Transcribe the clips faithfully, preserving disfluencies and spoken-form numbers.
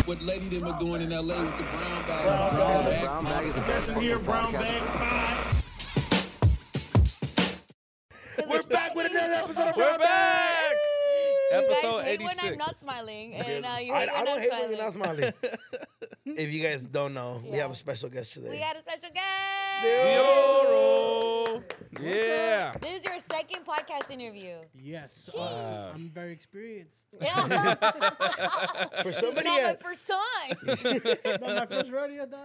what Lady them are doing in L A with the brown bag. Brown Brown bag. bag. Brown bag is the best Listen here, fucking Brown podcast. Bag Pod. We're back with another episode of We're Brown back. Bag. Episode you guys hate eighty-six. when I'm not smiling, and uh, you I, hate I when don't I'm hate smiling. when you're not smiling. If you guys don't know, we Yeah. have a special guest today. We got a special guest. Yoro. Yeah. This is your second podcast interview. Yes, Wow. uh, I'm very experienced. Yeah. For It's somebody, not my at, first time. Not my first rodeo, dog.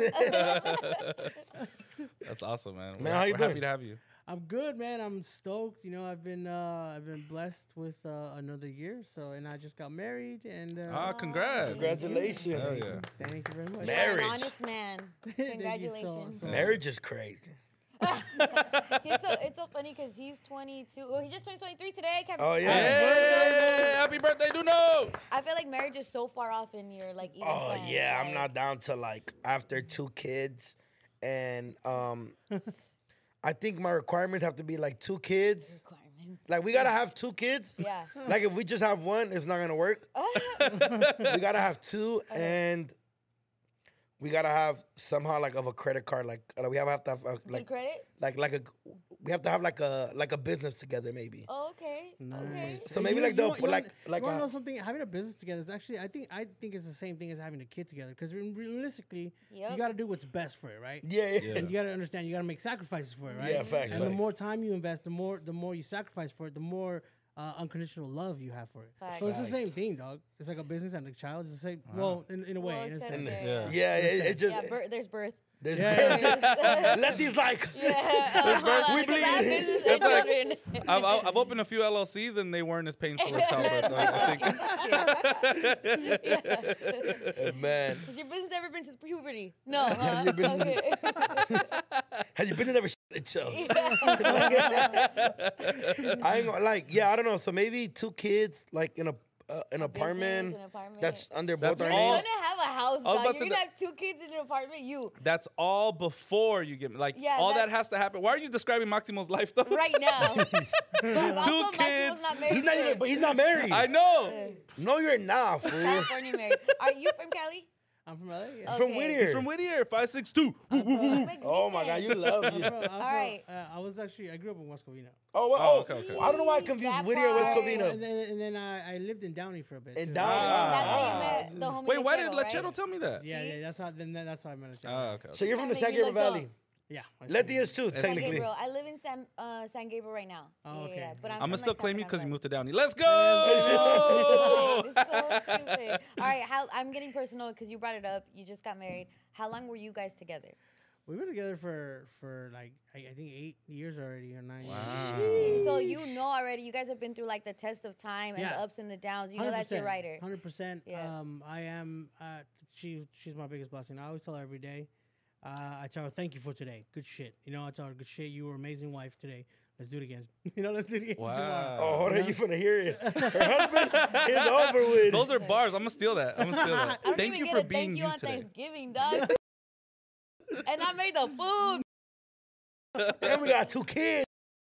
That's awesome, man. Man, we're how you we're doing? happy to have you. I'm good, man. I'm stoked. You know, I've been uh, I've been blessed with uh, another year. So, and I just got married, and uh, Ah, congrats. congratulations. Hell yeah. thank you very much. You're Marriage. an honest man. Thank you so- Congratulations. so- Marriage is crazy. He's so, it's so funny because he's twenty-two. Well, he just turned twenty-three today. Can't- Oh, yeah. Hey, happy birthday, Duno. I feel like marriage is so far off in your like. Even Oh plans, yeah, I'm like- not down to like after two kids, and um, I think my requirements have to be like two kids. Requirements. Like we gotta have two kids. Yeah. Like if we just have one, it's not gonna work. We gotta have two, and we gotta have somehow like of a credit card. Like uh, we have, have to have uh, Good like credit. like like a we have to have like a like a business together maybe. Oh, okay. Nice. Okay. So Hey, maybe you- like you they'll want- put you like want- like you want to a, know something? Having a business together is actually, I think, I think it's the same thing as having a kid together. Because realistically, you Yep. got to do what's best for it, right? yeah yeah. Yeah. And you got to understand, you got to make sacrifices for it, right? Yeah, facts, And the facts. more time you invest, the more the more you sacrifice for it, the more uh, unconditional love you have for it. Facts. So it's the Facts. same thing, dog. It's like a business and a child. It's the same. Well, in, in a way, Well, in a except sense. there, Yeah. Yeah, it, it just Yeah, bir- there's birth. there's Yeah. There's- let these like yeah. We Because I have bleed. business That's and like- children. I've, I've I've opened a few L L Cs and they weren't as painful as childbirth. So I think man. Has your business ever been to puberty? No. Huh? you been- Okay. Have you been in ever shit itself? I ain't gonna like yeah, I don't know. So maybe two kids like in a uh, an apartment Business, an apartment. that's under both That's our You're all- names. gonna have a house, I was dog. about You're to gonna say- have two kids in an apartment. You that's all before you get like Yeah, all that- that has to happen. Why are you describing Maximo's life though? right now. But also, Two Maximo's kids. Not married He's not yet. even but he's not married. I know. No, you're not, fool. California married. Are you from Cali? I'm from L A. Yeah. From Okay. Whittier. He's from Whittier, five six two. Oh my god, you love I'm you. from, I'm from, right. uh, I was actually, I grew up in West Covina. Oh, well, Oh, oh, okay, okay. I don't know why I confused That Whittier and West part. And Covina. then, and then I, I lived in Downey for a bit. And too. Downey. Ah. That's how you met the homie. Wait, why did Lechero, Lechero right? tell me that? Yeah, See? yeah, that's how. Then that- that's how I met a Oh, okay. So you're from the That San made me Gabriel look Valley. Yeah. I Letty see. is too, San San technically. Gabriel. I live in San uh, San Gabriel right now. Oh, Yeah, okay. yeah, but I'm, I'm gonna from, still like, claim you San because you Bernardino moved to Downey. Let's Valley. go. This is so stupid. All right, how I'm getting personal because you brought it up. You just got married. How long were you guys together? We've been together for for like I, I think eight years already or nine Wow. years. So you know already. You guys have been through like the test of time and the Yeah. ups and the downs. You know that's your writer. Hundred percent. Yeah. Um, I am. Uh, she she's my biggest blessing. I always tell her every day. Uh, I tell her thank you for today. Good shit. You know, I tell her good shit. You were an amazing wife today. Let's do it again. you know, let's do it again Wow. tomorrow. Oh, hold on, you finna hear it. Her husband is over with. Those are bars. I'm gonna steal that. I'm gonna steal that. I don't Thank even you get for a being thank you you on today. Thanksgiving, dog. And I made the food. And we got two kids.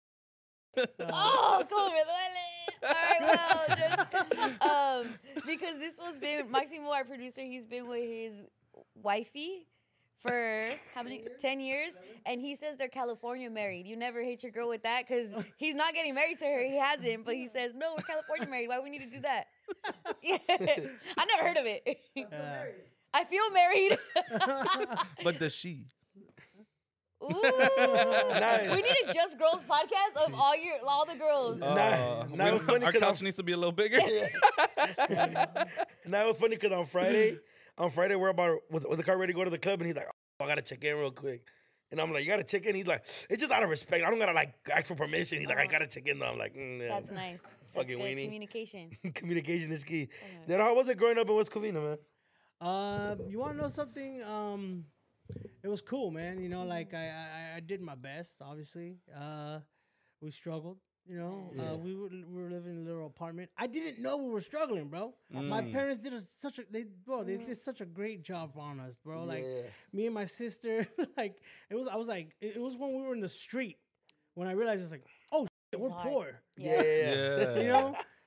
Oh, como me duele. All right, well, just um, because this was been Maximo, our producer. He's been with his wifey for how many? Ten years, and he says they're California married. You never hate your girl with that because he's not getting married to her. He hasn't, but he says no, we're California married. Why we need to do that? Yeah. I never heard of it. Yeah. I feel married. But does she? Ooh. We need a Just Girls podcast of all your all the girls. Nah, Uh, nah, we- it was funny our 'cause couch I'm- needs to be a little bigger. And that was funny because on Friday, on Friday we're about was, was the car ready to go to the club, and he's like, oh, I gotta check in real quick. And I'm like, you gotta check in. He's like, it's just out of respect. I don't gotta like ask for permission. He's like, I gotta check in though. I'm like, mm, yeah. That's nice. Fucking That's good weenie. communication. Communication is key. Then how was it growing up in West Covina, man? Uh, you want to know something? Um, it was cool, man. You know, like I, I, I did my best. Obviously, uh, we struggled. You know, Yeah. uh, we were we were living in a little apartment. I didn't know we were struggling, bro. My Mm. parents did a, such a they bro they did such a great job on us, bro. Like Yeah. me and my sister, like it was. I was like, it, it was when we were in the street when I realized it's like, oh, shit, we're hard. poor. Yeah. Yeah. You know,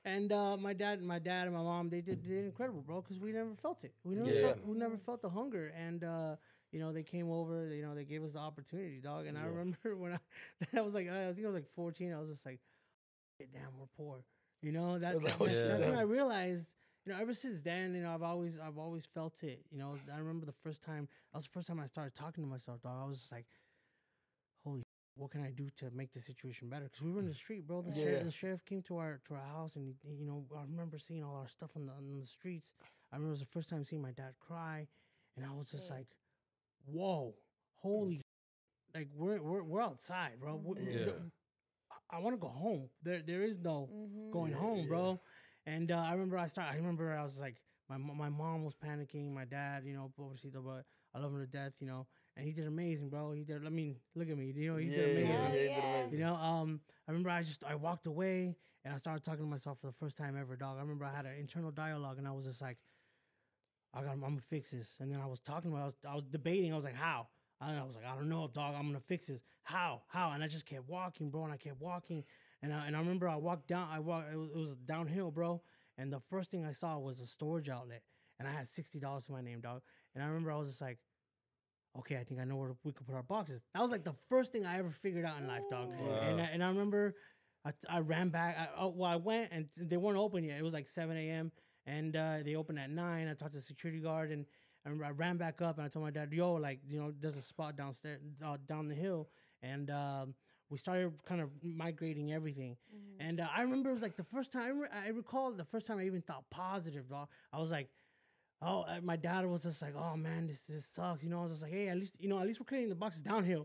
And uh, my dad, my dad and my mom, they did, they did incredible, bro, because we never felt it. We never, Yeah. felt, we never felt the hunger, and uh, you know, they came over. You know, they gave us the opportunity, dog. And I Yeah. remember when I, I was like, I think I was like fourteen. I was just like, damn, we're poor. You know, that, Like, that- oh, that's, shit, that's when damn. I realized. You know, ever since then, you know, I've always, I've always felt it. You know, I remember the first time. That was the first time I started talking to myself, dog. I was just like, holy. What can I do to make the situation better? Because we were in the street, bro. The, Yeah. sheriff, the sheriff came to our to our house, and he, you know, I remember seeing all our stuff on the on the streets. I remember it was the first time seeing my dad cry, and I was just Yeah. like, "Whoa, holy, like we're we're we're outside, bro. We- we- Yeah. the- I, want to go home. There there is no Mhm. going Yeah, home, yeah. bro." And uh, I remember I start. I remember I was like, my mo- my mom was panicking. My dad, you know, obviously, but I love him to death, you know. And he did amazing, bro. He did. I mean, look at me. You know, he Yeah, did amazing. yeah, Hell he did yeah. amazing. You know, um, I remember I just I walked away and I started talking to myself for the first time ever, dog. I remember I had an internal dialogue and I was just like, I got, I'm gonna fix this. And then I was talking, I was, I was debating. I was like, how? I, I was like, I don't know, dog. I'm gonna fix this. How? How? And I just kept walking, bro. And I kept walking. And I, and I remember I walked down. I walked. It was, it was downhill, bro. And the first thing I saw was a storage outlet, and I had sixty dollars to my name, dog. And I remember I was just like, okay, I think I know where we could put our boxes. That was like the first thing I ever figured out in life, dog. Wow. And I, and I remember I, I ran back. I, oh, well, I went and they weren't open yet. It was like seven a.m. and uh, they opened at nine. I talked to the security guard and I remember I ran back up and I told my dad, yo, like, you know, there's a spot downstairs, uh, down the hill. And um, we started kind of migrating everything. Mhm. And uh, I remember it was like the first time, I, re- I recall the first time I even thought positive, dog. I was like, oh, uh, my dad was just like, oh man, this this sucks. You know, I was just like, hey, at least, you know, at least we're creating the boxes downhill.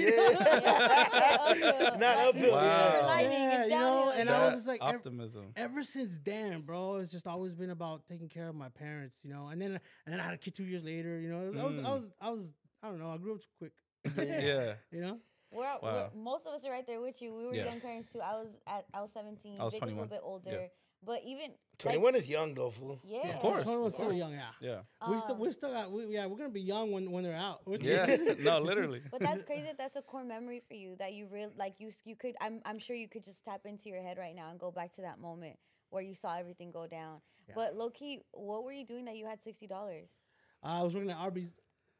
Yeah. Not uphill. Wow. Silver lining, Yeah, it's you know, downhill. and you I know? was just like, ev- optimism. Ever since then, bro, it's just always been about taking care of my parents, you know. And then and then I had a kid two years later, you know. I was I Mm. was I was I don't know. I grew up quick, Yeah. you know. We're, Wow. we're most of us are right there with you. We were Yeah. young parents too. I was at I was seventeen. I was Vic was a twenty-one. little bit older, but even twenty-one is young though, fool. yeah, Yeah, Of course, twenty-one was of still course. young, yeah. Yeah. we still Um, we still got we, yeah. We're gonna be young when when they're out. We're still- Yeah. No, literally. But that's crazy. That that's a core memory for you. That you real like you s- you could. I'm I'm sure you could just tap into your head right now and go back to that moment where you saw everything go down. Yeah. But low key, what were you doing that you had sixty dollars? I was working at Arby's.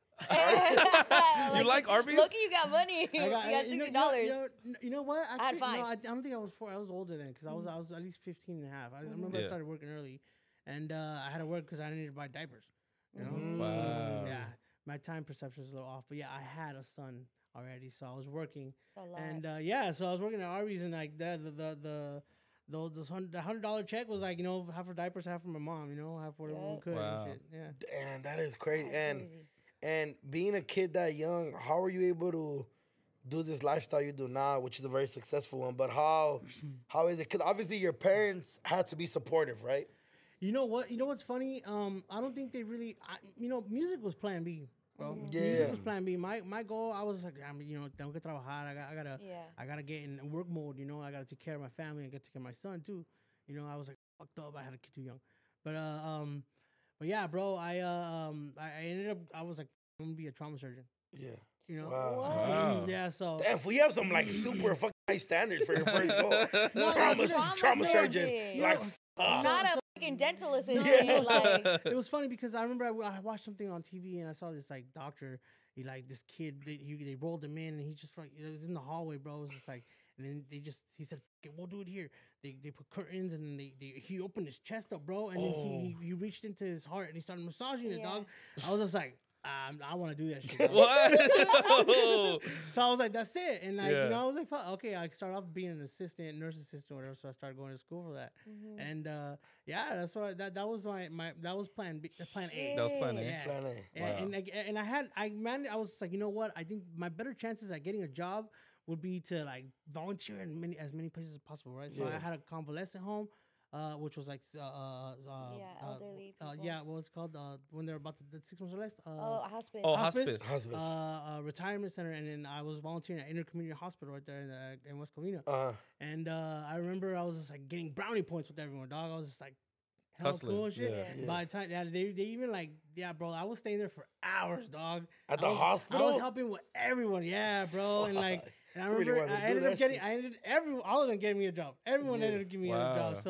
You like Arby's? Low key, you got money. I you got, got you know- sixty dollars. You know, you know, you know what? Actually, had no, five. I, I don't think I was four. I was older then because I was I was at least fifteen and a half. I remember I Yeah. started working early, and uh, I had to work because I needed to buy diapers. You know. Mhm. So, Wow. yeah, my time perception is a little off, but yeah, I had a son already, so I was working, So lot. and uh, yeah, so I was working at Arby's, and like the the the. the those those hundred the hundred dollar check was like, you know, half for diapers, half for my mom, you know, half for whatever we Yeah. could Wow. and shit. Yeah. Damn, that is crazy. That's And crazy. and being a kid that young, how are you able to do this lifestyle you do now, which is a very successful one? But how how is it? Because obviously your parents had to be supportive, right? You know what? You know what's funny? Um, I don't think they really. I, you know, music was Plan B, bro. Mhm. Music Yeah. was Plan B. My my goal, I was like, I mean, you know, tengo que trabajar. I got, I gotta, Yeah. I gotta get in work mode. You know, I gotta take care of my family and get to take care of my son too. You know, I was like fucked up. I had a kid too young, but uh, um, but yeah, bro. I uh, um, I, I ended up. I was like, I'm gonna be a trauma surgeon. Yeah. You know. Wow. Wow. Yeah. So. Damn, fool, you have some like super fucking high standards for your first goal. No, trauma, trauma trauma surgeon. surgeon. Like, No. fuck. Not so- a fucking dentalist and Yeah. shit. Like, It was funny because I remember I, w- I watched something on T V and I saw this like doctor. He like this kid. They, he, they rolled him in and he just like it was in the hallway, bro. It was just like, and then they just he said, F- it, "We'll do it here." They they put curtains and they, they he opened his chest up, bro, and then he, he he reached into his heart and he started massaging it, Yeah. dog. I was just like, um, I want to do that shit. dog. What? So I was like, that's it. And like, Yeah. you know, I was like, fuck, okay, I start off being an assistant, nurse assistant, or whatever. So I started going to school for that. mhm. And uh, yeah, that's what I, that that was my my that was plan B, uh, plan A. That was plan A. Yeah. Plan A. And, Wow. and like, and I had I man I was just like, you know what? I think my better chances at getting a job would be to like volunteer in many as many places as possible, right? So Yeah. I had a convalescent home, uh, which was like uh, uh, uh Yeah, uh, elderly Uh, people. yeah, what was it called? Uh, when they're about to the six months or less. Uh, Oh, a hospice. Oh, hospice, hospice. Hospice. Uh, uh, retirement center, and then I was volunteering at Intercommunity Hospital right there in, the, in West Covina. Uh, And uh, I remember I was just like getting brownie points with everyone, dog. I was just like, hell Hustling, cool and shit. yeah. Yeah. By the time yeah, they they even like yeah, bro, I was staying there for hours, dog. at I the was, hospital? I was helping with everyone, yeah, bro. And like, and I I really remember wanted to I do ended that up getting, shit. I ended every all of them getting me a job. Everyone Yeah. ended up giving me a Wow. job. So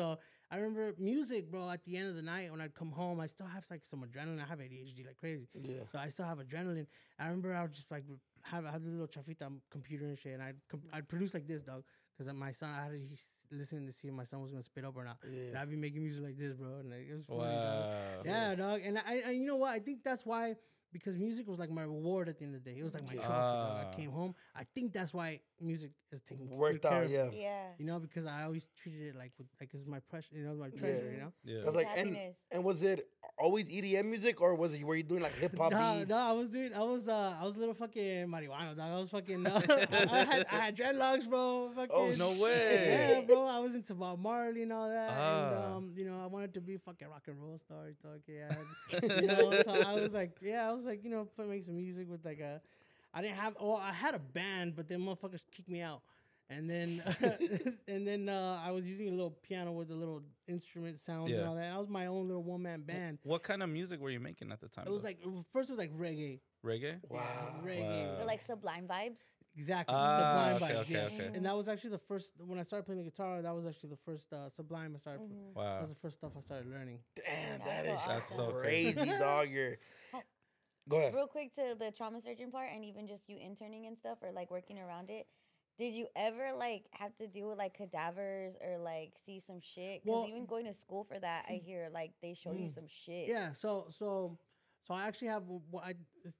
I remember music, bro. At the end of the night, when I'd come home, I still have like some adrenaline. I have A D H D like crazy, Yeah. so I still have adrenaline. I remember I would just like have I had a little chafita computer and shit, and I'd com- I'd produce like this, dog. Because my son, I had to he's listening to see if my son was gonna spit up or not. Yeah. And I'd be making music like this, bro. And like, it was funny, dog. Wow. Yeah, dog. And I, I, you know what? I think that's why, because music was like my reward at the end of the day. It was like my trophy. dog. Ah. I came home. I think that's why music is taking good Worked care out, of- yeah. Yeah. You know, because I always treated it like with, like it's my pressure. You know, my treasure. You know. Yeah. I was like, and, Happiness. and was it always E D M music or was it were you doing like hip hop No, beats? no, I was doing. I was. Uh, I was a little fucking marijuana, dog. I was fucking. Uh, I had. I had dreadlocks, bro. Fucking, Oh, No shit. way. Yeah, bro. I was into Bob Marley and all that. And Ah. um, you know, I wanted to be fucking rock and roll star. Dog. Yeah. You know, so I was like, yeah, I was like, you know, put make some music with like a. I didn't have. Well, I had a band, but then motherfuckers kicked me out. And then, and then uh, I was using a little piano with the little instrument sounds Yeah. and all that. I was my own little one man band. What kind of music were you making at the time? It was though? like it was- first it was like reggae. reggae. Wow. Reggae. Wow. But like Sublime vibes. Exactly. Ah, Sublime okay, vibes, okay, yeah. okay. And that was actually the first when I started playing the guitar. That was actually the first uh, Sublime I started. Mhm. That Wow. was the first stuff I started learning. Damn, That's that so is That's so crazy, crazy. dog. You're. Oh. Go ahead. Real quick to the trauma surgeon part, and even just you interning and stuff, or like working around it. Did you ever like have to deal with like cadavers or like see some shit? Because Well- even going to school for that, I hear like they show you Mm. some shit. Yeah. So so so I actually have w- what I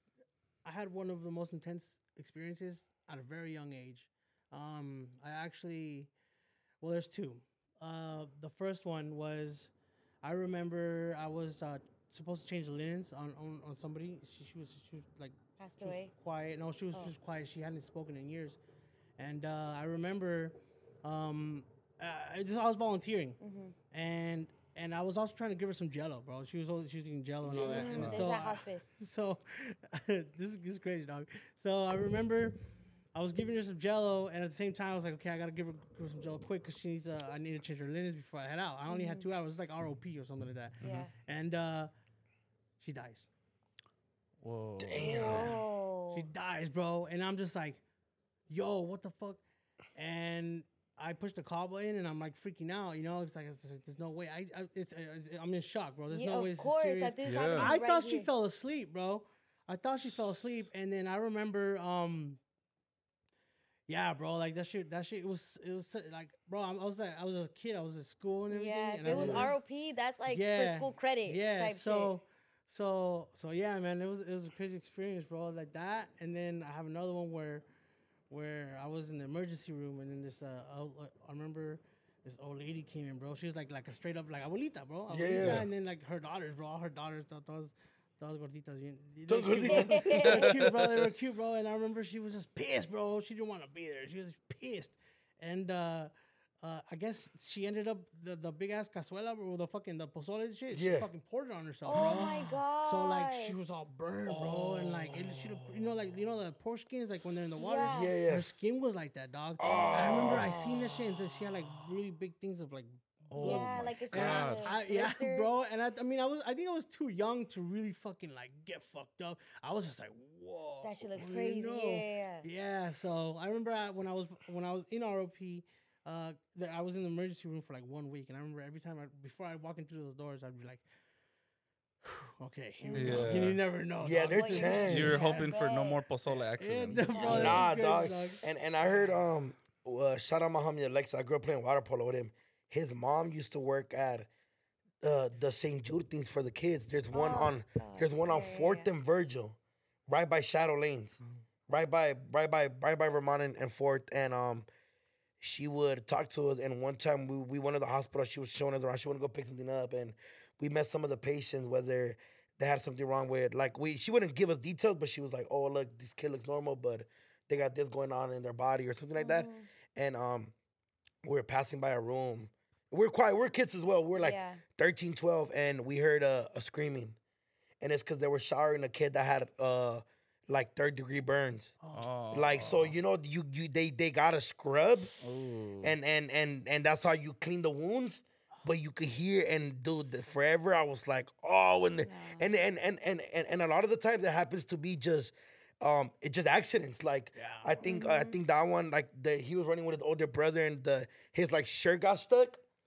I had one of the most intense experiences at a very young age. Um, I actually well, there's two. Uh, the first one was I remember I was uh, supposed to change the linens on on, on somebody. She, she was she was like Passed she was away. quiet. No, she was Oh. just quiet. She hadn't spoken in years, and uh, I remember, um, uh, I just I was volunteering, Mm-hmm. and and I was also trying to give her some Jello, bro. She was always she was eating Jello and all that. Mm, And there's so, that I- hospice. so this is this is crazy, dog. So I remember. I was giving her some Jello, and at the same time, I was like, "Okay, I gotta give her, give her some Jello quick because she needs. Uh, I need to change her linens before I head out. I only had two hours. It's like R O P or something like that." Yeah. And uh, she dies. Whoa. Damn. Oh. She dies, bro. And I'm just like, yo, what the fuck? And I push the call button and I'm like freaking out, you know? It's like, it's, there's no way. I, I it's, it's, I'm in shock, bro. There's Yeah, no way of this course, is serious. that this Yeah. happened I right thought she here. fell asleep, bro. I thought she fell asleep. And then I remember, um, yeah, bro, like that shit, that shit was, it was so- like, bro, I'm- I was like, I was a kid, I was at school and everything. Yeah, if and I it was remember- R O P, that's like Yeah, for school credit yeah, type so, so, so yeah, man, it was it was a crazy experience, bro, like that. And then I have another one where, where I was in the emergency room, and then this, uh, old- uh, I remember this old lady came in, bro. She was like like a straight up like abuelita, bro. Yeah, Abuelita, yeah. and then like her daughters, bro. All her daughters, th- those, those gorditas, bien- they Those were cute, gorditas. bro. They were cute, bro. They were cute, bro. And I remember she was just pissed, bro. She didn't want to be there. She was pissed, and uh, uh, I guess she ended up the, the big ass cazuela or the fucking the pozole and shit. She Yeah. fucking poured it on herself, Oh bro. my god. So like she was all burned, bro, and like it, she, you know, like you know the pork skins, like when they're in the water. Yeah. Yeah, yeah. Her skin was like that, dog. I remember I seen this shit, and then she had like really big things of like. Oh Yeah, my like it's And God. not I, I, yeah, blister. bro, and I, I mean, I was, I think I was too young to really fucking like get fucked up. I was just like, whoa, That shit looks you crazy. know? Yeah, yeah, yeah. Yeah, so I remember I, when I was when I was in R O P, uh, that I was in the emergency room for like one week, and I remember every time I before I walk into those doors, I'd be like, okay, here we go. Yeah. You never know. Yeah, dog. there's This is- chance. You're Yeah, hoping for no bet. more pozole Yeah, accidents. bro, that was Nah, crazy, dog. And and I heard um uh, shout out my homie Alexa. I grew up playing water polo with him. His mom used to work at uh, the Saint Jude things for the kids. There's one Oh, on gosh. there's one on Yeah, yeah, Fourth yeah. and Virgil, right by Shadow Lanes, right by right by right by Vermont and, and Fourth. And um, she would talk to us. And one time we we went to the hospital. She was showing us around. She wanted to go pick something up, and we met some of the patients whether they had something wrong with like we. She wouldn't give us details, but she was like, "Oh, look, this kid looks normal, but they got this going on in their body or something like that." Mhm. And um, we were passing by a room. We're quiet. We're kids as well. We're like Yeah. thirteen, twelve, and we heard a, a screaming. And it's because they were showering a kid that had uh like third degree burns. Oh. Like so, you know, you you they they got a scrub, Ooh. and and and and that's how you clean the wounds. But you could hear and dude, the- forever I was like, oh, and the, Yeah. and, and and and and and a lot of the times it happens to be just. Um, it's just accidents. Like Yeah. I think I think that one like the he was running with his older brother and the his like shirt got stuck.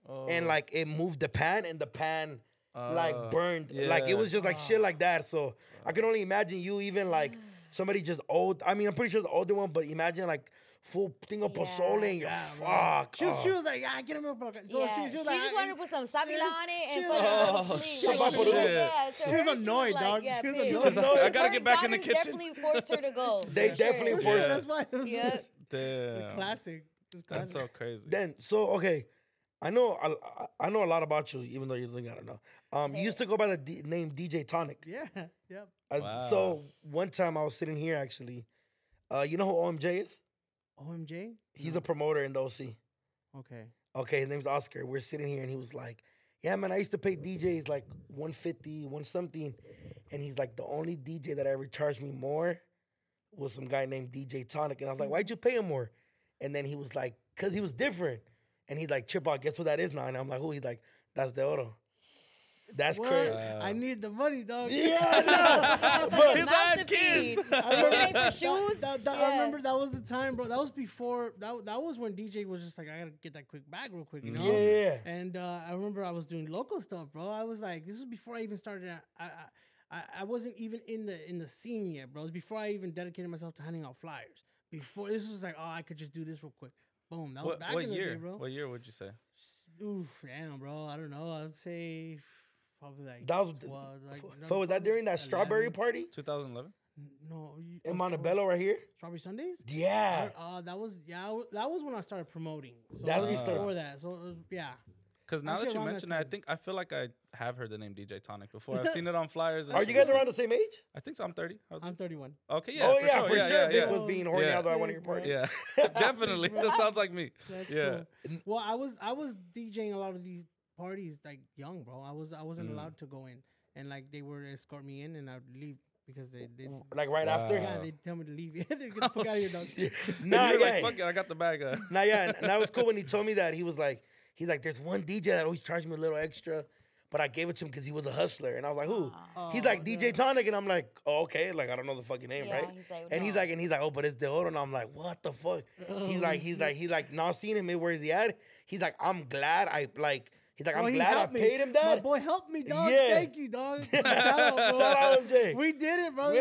and Oh. like it moved the pan, and the pan Uh, like burned. Like it yeah. was just like shit like that. So I can only imagine you even like somebody just old. I mean, I'm pretty sure it's the older one, but imagine like full thing of Yeah. pozole and you're Yeah, bro. fuck. She was, oh. she was like, yeah, get him up. So Yeah. she, she She, was like, just wanted to put some sabila on it and she fucking was- go Oh, to sleep. shit. Like, She was yeah, to She her, was annoyed, like, dog. Yeah, She was pissed. annoyed. annoyed. I gotta Her get back in the daughters kitchen. definitely forced her to go. They for definitely sure. forced- Yeah. That's why it was Yep. Damn. classic. It was That's classic. so crazy. Then so okay, I know I, I know a lot about you, even though you think I don't know. Um, you used to go by the D- name D J Tonic. Yeah, yep. Uh, Wow. So one time I was sitting here actually. Uh, you know who O M J is? O M J? He's No. a promoter in the O C. Okay. Okay, his name's Oscar. We're sitting here and he was like, yeah, man, I used to pay D Js like one fifty, one something. And he's like, the only D J that ever charged me more was some guy named D J Tonic. And I was like, why'd you pay him more? And then he was like, because he was different. And he's like, Chip, guess what that is now? And I'm like, who? He's like, that's De Oro. That's What? crazy. I need the money, dog. Yeah, no. But His had kids. This shit ain't for shoes. That, that, that- Yeah. I remember that was the time, bro. That was before. That that was when D J was just like, I gotta get that quick bag real quick, you know. Yeah, yeah, yeah. And uh, I remember I was doing local stuff, bro. I was like, this was before I even started. I, I I I wasn't even in the in the scene yet, bro. It was before I even dedicated myself to handing out flyers. Before this was like, oh, I could just do this real quick. Boom. That was What, back what in the year? day, bro. What year would you say? Oof, damn, bro. I don't know. I would say probably like. That was, well, like, so was that during that strawberry eleven. party two thousand eleven? No. you- in oh, Montebello right here? Strawberry Sundays. Yeah. Uh, that was yeah. I w- That was when I started promoting. So That's that when you was started- before that. So it was, yeah. Because now Actually that you around that mention it, I time. think I feel like I have heard the name D J Tonic before. I've seen it on flyers. And Are you shit. guys around the same age? I think so. I'm thirty. How's I'm it? thirty-one. Okay, yeah. oh, for yeah, sure. for yeah, sure. Yeah, Vic yeah. was being horny Yeah. out there at one of your Sick, bro. parties. Yeah, definitely. That sounds like me. That's Yeah. cool. Well, I was I was DJing a lot of these parties like young, bro. I was I wasn't Mm. allowed to go in, and like they would escort me in, and I'd leave because they they. Like right Wow. after? Yeah, they tell me to leave. Yeah, they get the fuck out of here, dog. Nah, You're yeah. like, fuck it, I got the bag. Uh. Nah, yeah. And, and that was cool when he told me that. He was like, he's like, there's one D J that always charged me a little extra, but I gave it to him because he was a hustler. And I was like, who? He's Oh, like D J yeah. Tonic, and I'm like, oh, okay. Like I don't know the fucking name, Yeah, right? he's like, and he's no. like, and he's like, oh, but it's De Oro. And I'm like, what the fuck? He's like, he's like, he's like, now seeing him, where is he at? He's like, I'm glad I like. He's like, Bro, I'm he glad I helped me. paid him My that. boy helped me, dog. Yeah. Thank you, dog. Shout out, bro. Shout out M J. We did it, bro.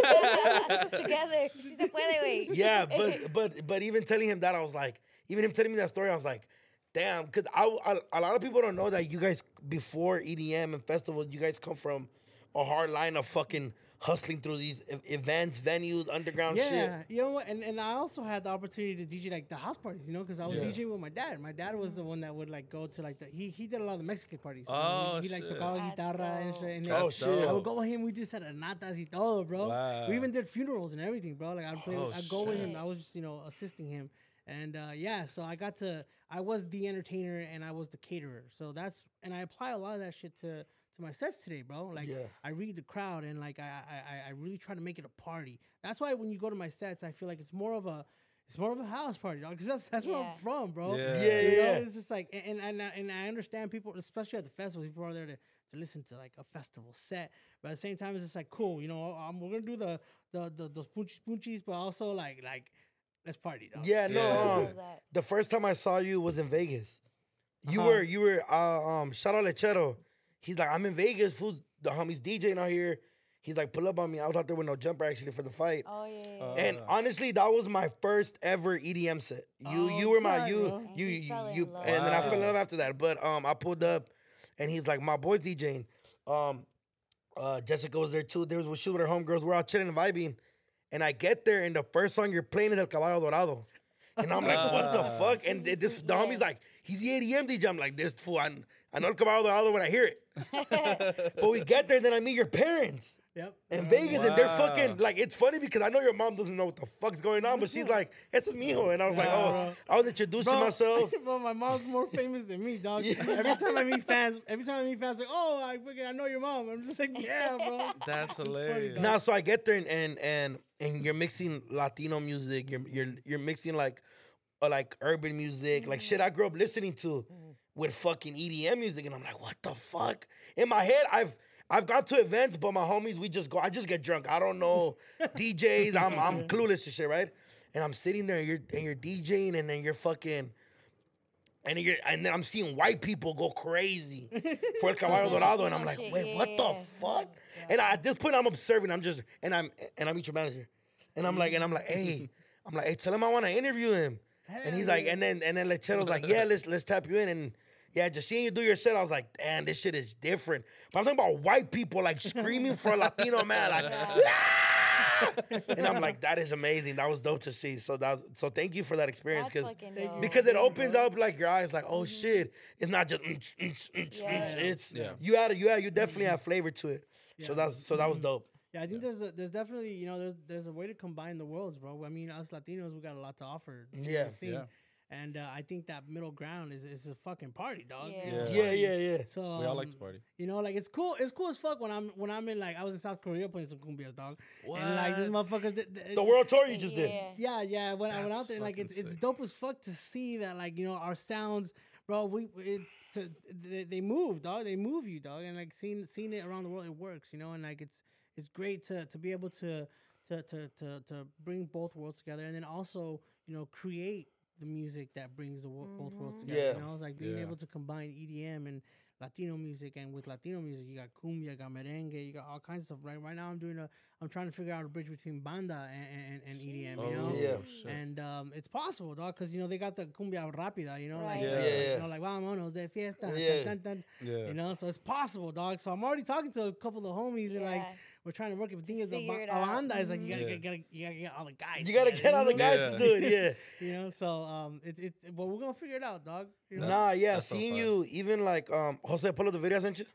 Together. Si se puede, güey. Yeah, but but but even telling him that, I was like, even him telling me that story, I was like, damn, because I, I a lot of people don't know that you guys before E D M and festivals, you guys come from a hard line of fucking hustling through these e- events, venues, underground shit. Yeah, you know what? And and I also had the opportunity to D J like the house parties, you know, because I was Yeah. DJing with my dad. My dad was the one that would like go to like the he he did a lot of the Mexican parties. you know, Oh, he, he like shit. tocaba That's guitarra and dope. shit. And Oh, like, shit. I would go with him. We just had natas y todo, bro. Wow. We even did funerals and everything, bro. Like I'd play, Oh, I'd go with him. shit. I was just you know assisting him, and uh, yeah, so I got to I was the entertainer and I was the caterer. So that's and I apply a lot of that shit to. To my sets today, bro. Like Yeah. I read the crowd and like I, I I- I really try to make it a party. That's why when you go to my sets, I feel like it's more of a it's more of a house party, dog. Because that's that's where Yeah. I'm from, bro. Yeah. Yeah, You know, yeah. It's just like and and I- and I understand people, especially at the festivals, people are there to, to listen to like a festival set. But at the same time, it's just like cool, you know. Um, we're gonna do the the the those punchis punchis, but also like like let's party, dog. Yeah, no. Yeah. Um, Love that. the first time I saw you was in Vegas. You Uh-huh. were you were uh, um shout out Lechero. He's like, I'm in Vegas, fool. The homies DJing out here. He's like, pull up on me. I was out there with no jumper actually for the fight. Oh, yeah. yeah, Uh, yeah. And honestly, that was my first ever E D M set. You Oh, you were my tight, you bro. And you he you, fell in you love. and then I fell in Wow. love after that. But um I pulled up and he's like, my boy's DJing. Um uh Jessica was there too. There was she with her homegirls. We're all chilling and vibing. And I get there and the first song you're playing is El Caballo Dorado. And I'm like, what the Ah. fuck? And th- this the Yeah. homie's like, he's the E D M D J. I'm like, this fool, I, I know El Caballo Dorado when I hear it. But we get there and then I meet your parents. Yep. In Yeah. Vegas, and they're Wow. fucking like it's funny because I know your mom doesn't know what the fuck's going on, but she's like, "Ese es mijo," and I was like, Yeah, "Oh," bro. I was introducing Bro, myself. bro, my mom's more famous than me, dog. Yeah. Every time I meet fans, every time I meet fans, like, oh, I fucking, I know your mom. I'm just like, yeah, bro. That's funny, hilarious. dog. Nah, so I get there and and and, and you're mixing Latino music. You're you're you're mixing like uh, like urban music, like shit I grew up listening to with fucking E D M music, and I'm like, what the fuck? In my head, I've I've gone to events, but my homies, we just go. I just get drunk. I don't know D Js. I'm I'm clueless to shit, right? And I'm sitting there, and you're and you're DJing, and then you're fucking. And, you're, and then I'm seeing white people go crazy for El Caballo Dorado, and I'm like, Shit, wait, yeah, what the yeah. fuck? And I, at this point, I'm observing. I'm just, and I'm, and I'm each manager, and I'm like, and I'm like, hey, I'm like, hey, tell him I want to interview him. And he's like, and then, and then Lechero's like, yeah, let's let's tap you in, and yeah, just seeing you do your set, I was like, damn, this shit is different. But I'm talking about white people like screaming for a Latino man, like. "Ah!" And I'm like, that is amazing. That was dope to see. So that was, so thank you for that experience That's because fucking Thank you. dope. because it opens up like your eyes, like, oh shit, it's not just mm, mm, mm, mm, Yeah. it's Yeah. you had you had you definitely have flavor to it. So Yeah. that's so that was dope. Yeah, I think there's a, there's definitely you know there's there's a way to combine the worlds, bro. I mean, us Latinos, we got a lot to offer. to the Yeah. scene. Yeah. And uh, I think that middle ground is is a fucking party, dog. Yeah. It's a Yeah. Yeah, party. yeah, yeah. So We all like um, to party. You know, like it's cool. It's cool as fuck when I'm when I'm in like I was in South Korea playing some cumbias, dog. And like these What? motherfuckers. th- th- The world tour you just did. Yeah. Yeah, yeah. When I went That's out there, like it's fucking it's sick. dope as fuck to see that, like you know, our sounds, bro. We it to, they, they move, dog. They move you, dog. And like seeing seeing it around the world, it works, you know. And like it's it's great to to be able to to to to, to bring both worlds together, and then also you know create the music that brings the wo- both worlds together. Yeah. You know, it's like being Yeah. able to combine E D M and Latino music, and with Latino music, you got cumbia, you got merengue, you got all kinds of stuff. Right, right now, I'm doing a, I'm trying to figure out a bridge between banda and, and, and E D M. You know, Yeah. shit. and um, it's possible, dog, because you know they got the cumbia rápida, you know, like, Right. Yeah. like, Yeah. you know, like vámonos de fiesta, Yeah. dun, dun, dun, Yeah. you know, so it's possible, dog. So I'm already talking to a couple of homies, and like Yeah. we're trying to work it. The thing is, the figure it ba- out. banda is like you gotta, Mhm. get, gotta, you gotta get all the guys. You gotta together, get all the you know? guys Yeah. to do it, yeah. You know, so um, it's it's, but we're gonna figure it out, dog. You know? Nah, yeah, that's so seeing fun. you even like um Jose pull up the video I sent you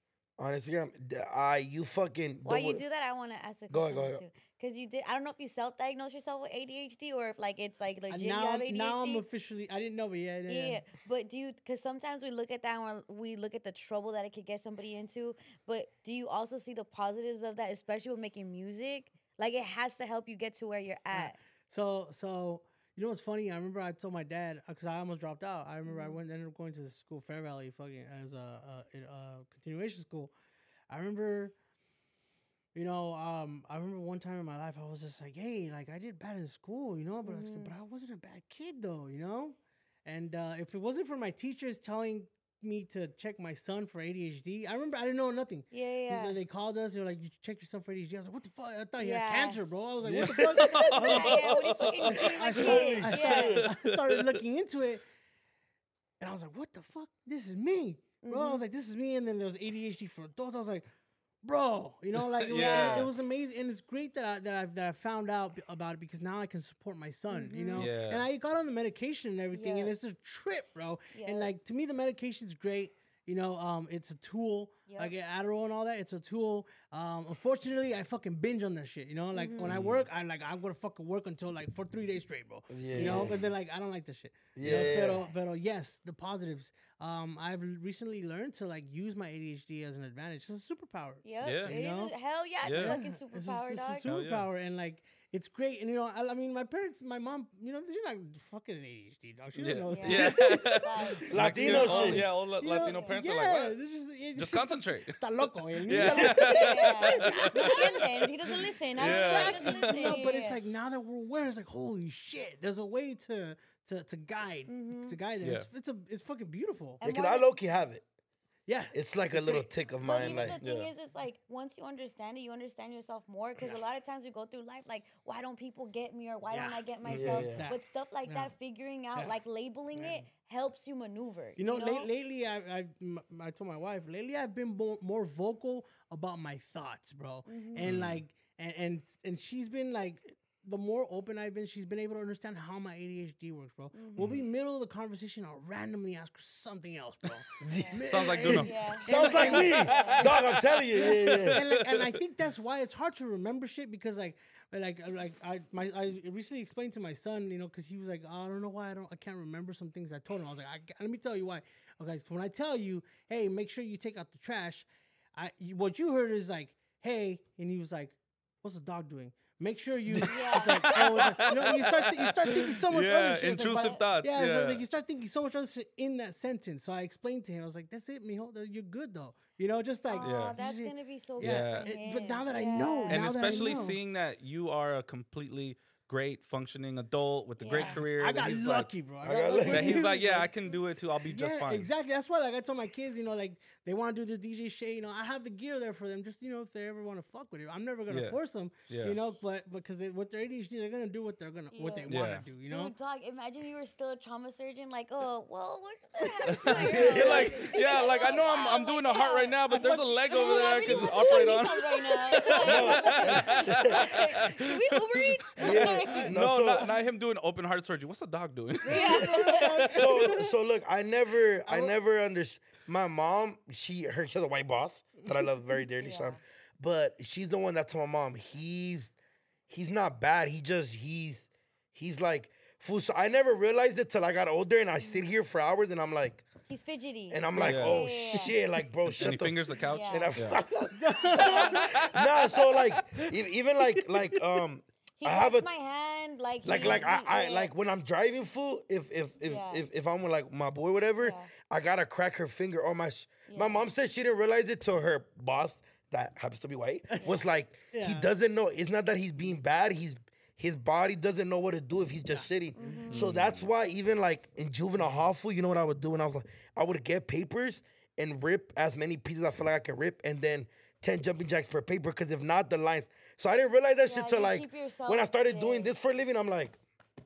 on Instagram. d- I you fucking While the you wa- do that, I want to ask a Go ahead, question go too. Because you did, I don't know if you self-diagnosed yourself with A D H D or if like it's like And legit you now, have I'm- A D H D. now I'm officially. I didn't know, but yeah, yeah. Yeah, yeah. But do you? Because sometimes we look at that and we're- we look at the trouble that it could get somebody into. But do you also see the positives of that, especially with making music? Like it has to help you get to where you're at. So, so you know what's funny? I remember I told my dad because I almost dropped out. I remember I went ended up going to the school Fair Valley, fucking as a, a, a continuation school. I remember, you know, um, I remember one time in my life I was just like, hey, like I did bad in school, you know, but I was, but I wasn't a bad kid though, you know. And uh, if it wasn't for my teachers telling me to check my son for A D H D, I remember I didn't know nothing. Yeah, You yeah. know, they called us. They were like, "You check yourself for A D H D." I was like, "What the fuck?" I thought he Yeah. had cancer, bro. I was like, Yeah. "What the fuck?" I was yeah, like, yeah. What are you fucking feeding my I kids? started, Yeah. I started looking into it, and I was like, "What the fuck? This is me, bro." I was like, "This is me." And then there was A D H D for adults. I was like, "Bro, you know, like it, Yeah. was, it was amazing." And it's great that I that I that I found out b- about it because now I can support my son, you know. Yeah. And I got on the medication and everything, and Yeah. it's a trip, bro. Yeah. And like to me, the medication's great. You know, um, it's a tool. Yep. Like Adderall and all that. It's a tool. Um, unfortunately, I fucking binge on that shit. You know, like when I work, I like I'm gonna fucking work until like for three days straight, bro. You know, Yeah. but then like I don't like this shit. You know, Yeah. Pero, pero yes, the positives. Um, I've recently learned to like use my A D H D as an advantage. It's a superpower. Yep. Yeah. It You is know? a, hell yeah, it's Yeah. a fucking It's just- superpower, it's dog. a Hell yeah. superpower, and like it's great. And you know, I, I mean, my parents, my mom, you know, she's not fucking A D H D, dog. She Yeah. don't know. Yeah. Yeah. Latino oh, shit. yeah, all la- You know, Latino parents yeah, are like, what? they're Just, yeah, Just concentrate. Está loco, eh. Yeah. Yeah. No entienden. He doesn't listen. I don't Yeah. know. He doesn't listen. No, but Yeah. it's like now that we're aware, it's like holy shit. There's a way to to to guide to guide them. Yeah. It's it's a it's fucking beautiful. And Because one I of- low key have it. Yeah. It's like a little tick of But mine. here's Like the thing Yeah. is, it's like once you understand it, you understand yourself more. Because a lot of times we go through life like, why don't people get me or why don't Yeah. I get myself? yeah. But stuff like Yeah. that, figuring out, Yeah. like labeling it, helps you maneuver. You know, late, lately I, I m- I told my wife lately I've been more, more vocal about my thoughts, bro, and like and, and and she's been like. The more open I've been, she's been able to understand how my A D H D works, bro. We'll be middle of the conversation, I'll randomly ask her something else, bro. Sounds like Duno. Yeah. sounds like me, dog. I'm telling you, yeah, yeah. and, like, and I think that's why it's hard to remember shit because like like like I my I recently explained to my son, you know, because he was like, oh, I don't know why I don't I can't remember some things. I told him I was like, I, let me tell you why. Okay, so when I tell you, hey, make sure you take out the trash, I you, what you heard is like, hey, and he was like, what's the dog doing? Make sure you. It's like, oh, it's like, you know, you start th- you start thinking so much Yeah, other shit. It's like, intrusive but- thoughts, Yeah, so yeah. like you start thinking so much other shit in that sentence. So I explained to him, I was like, that's it, mijo. that- You're good though. You know, just like Oh, Yeah. that's you- gonna be so Yeah, good. for it- but him. now that I Yeah. know, And now that I especially know. seeing that you are a completely great functioning adult with a great Yeah. career. I that got he's lucky, like, bro. I got got lucky. lucky. that he's like, yeah, I can do it too. I'll be just Yeah, fine. exactly. That's why, like, I told my kids, you know, like they want to do the D J shit. You know, I have the gear there for them. Just you know, if they ever want to fuck with it, I'm never gonna Yeah. force them. Yeah. You know, but because they, with their A D H D, they're gonna do what they're gonna what they Yeah. want Yeah. to do. You know. Dude, dog, imagine you were still a trauma surgeon. Like, oh, well, what should I have to my girl? You're like, yeah, like I know I'm, Yeah, I'm doing like, a heart yeah. right now, but there's a leg Oh, over there I I really can want some operate on. meatballs right now. Can we Uber Eats? Yeah. No, so, not, not him doing open heart surgery. What's the dog doing? Yeah. so so look, I never I never understood. My mom, she her she has a white boss that I love very dearly, Yeah. son. But she's the one that told my mom he's he's not bad. He just he's he's like fool. So I never realized it till I got older, and I sit here for hours, and I'm like, He's fidgety. and I'm like, Yeah. oh Yeah, yeah, yeah. shit, like bro, shut And he the fingers the couch. Yeah. and I Yeah. nah. So like e- even like like um. He I have grabs a my hand, like like he- like I, he- I yeah. like when I'm driving fool. If if if Yeah. if, if I'm with like my boy, whatever, Yeah. I gotta crack her finger or my. Sh- My Yeah. mom said she didn't realize it till her boss that happens to be white was like he Yeah. doesn't know. It's not that he's being bad. He's his body doesn't know what to do if he's just sitting. Mm-hmm. So that's why even like in juvenile hall, fool, you know what I would do? And I was like, I would get papers and rip as many pieces I feel like I could rip, and then ten jumping jacks per paper. Because if not, the lines. So I didn't realize that Yeah, shit till you like keep yourself when I started doing engaged. this for a living. I'm like.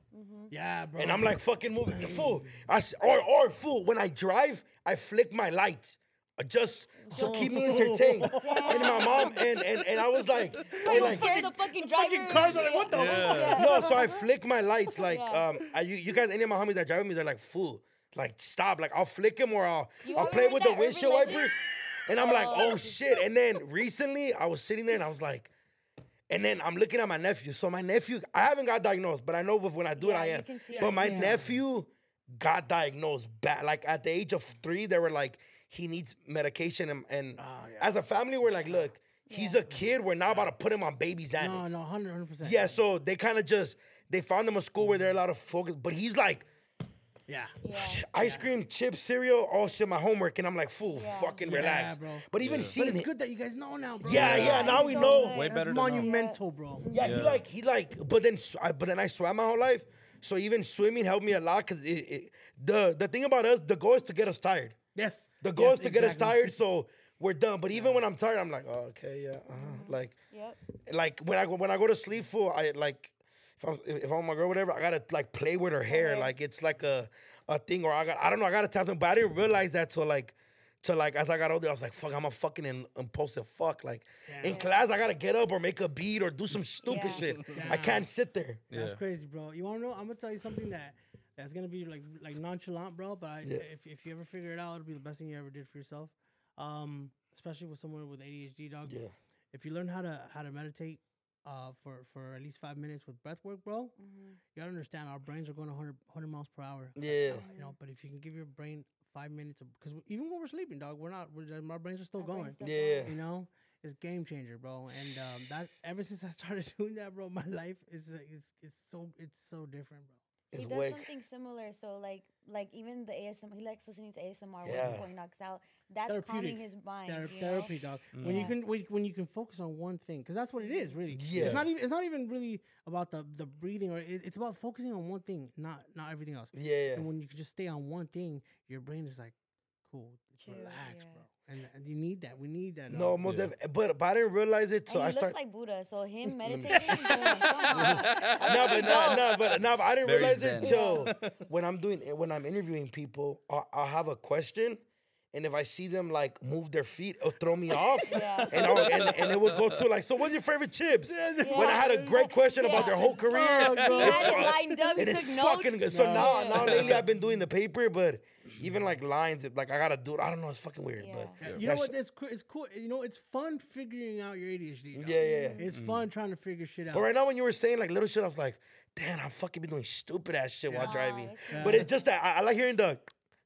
Yeah, bro. And I'm like fucking moving fool. I s- or or fool. When I drive, I flick my lights. uh, Just so keep me entertained. And my mom and and, and I was like, You like scare the fucking driver. fucking cars are like, what the Yeah. no, so I flick my lights like Yeah. um I, you, you guys any of my homies that drive with me, they're like, fool, like stop. Like I'll flick them or I'll You I'll ever play heard with the that urban windshield legend? wipers. And I'm like, Oh. oh shit. And then recently I was sitting there and I was like, and then I'm looking at my nephew. So my nephew, I haven't got diagnosed, but I know when I do it, Yeah, I you am. can see But it. my Yeah. nephew got diagnosed bad. Like at the age of three, they were like, he needs medication. And, and as a family, we're like, look, he's Yeah. a kid. We're not about to put him on baby Xanax. No, no, hundred, hundred percent. Yeah, so they kind of just, they found him a school where they're allowed to focus. But he's like, Yeah. Yeah. ice cream, chips, cereal, all shit, my homework. And I'm like, fool, Yeah. fucking Yeah, relax. bro. But even Yeah. seeing But it's it, good that you guys know now, bro. yeah, yeah, Yeah, now it's we so know. good. Way That's better to know. monumental, bro. Yeah, Yeah. he like he like, but then s- I, but then I swam my whole life, so even swimming helped me a lot. Cause it, it, the the thing about us, the goal is to get us tired. Yes. The goal Yes, is to get us exactly. tired, so we're done. But even when I'm tired, I'm like, oh, okay, yeah, uh-huh. like Yep. like when I go when I go to sleep, for I like if I'm if I'm with my girl, whatever, I gotta like play with her hair, hair. like it's like a a thing, or I got I don't know, I gotta tap them, but I didn't realize that till like. To like as I got older, I was like, "Fuck, I'm a fucking in- impulsive fuck." Like in class, I gotta get up or make a beat or do some stupid Yeah. shit. Yeah. I can't sit there. That's Yeah. crazy, bro. You wanna know? I'm gonna tell you something that that's gonna be like like nonchalant, bro. But I, Yeah. if if you ever figure it out, it'll be the best thing you ever did for yourself. Um, especially with someone with A D H D, dog. Yeah. If you learn how to how to meditate, uh, for for at least five minutes with breath work, bro, Mhm. you gotta understand our brains are going one hundred, one hundred miles per hour. Yeah. You know, but if you can give your brain five minutes, because even when we're sleeping, dog, we're not. We're, our brains are still Our going. brain's still Yeah. going. You know, it's game changer, bro. And um, that ever since I started doing that, bro, my life is like, it's it's so it's so different, bro. He It's does wick. something similar. So like like even the A S M R, he likes listening to A S M R Yeah. before he knocks out. That's Therapeutic. calming his mind. Thera- you know? therapy, dog. When you Yeah. can when, when you can focus on one thing, because that's what it is, really. Yeah. It's not even it's not even really about the the breathing, or it, it's about focusing on one thing, not not everything else. Yeah, yeah. And when you can just stay on one thing, your brain is like, cool, just Chill, relax, yeah. bro. And, and you need that. We need that. No, dog. most Yeah. def- but but I didn't realize it And till he I looks started. like Buddha, so him meditating. boom, come on. No, but no, no, but no, but I didn't Very realize zen. it till when I'm doing when I'm interviewing people. I'll, I'll have a question, and if I see them like move their feet, it'll throw me off, Yeah. and, I'll, and and it would go to like, so what's your favorite chips? When I had a great question about their whole career, Oh, He God. had it lined up. He and took it's notes. fucking good. So No. now, Yeah. now lately I've been doing the paper, but even like lines, like I gotta do it. I don't know, it's fucking weird, Yeah. but You that know what? shit- It's cool. It's cool. You know, it's fun figuring out your A D H D. dog. Yeah, yeah, yeah. It's fun trying to figure shit out. But right now, when you were saying like little shit, I was like, damn, I'm fucking been doing stupid ass shit while Nah, driving. it's Yeah. But it's just that I, I like hearing the.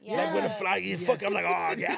Yeah. Like when it fly, you Yes. fuck. I'm like, oh yeah.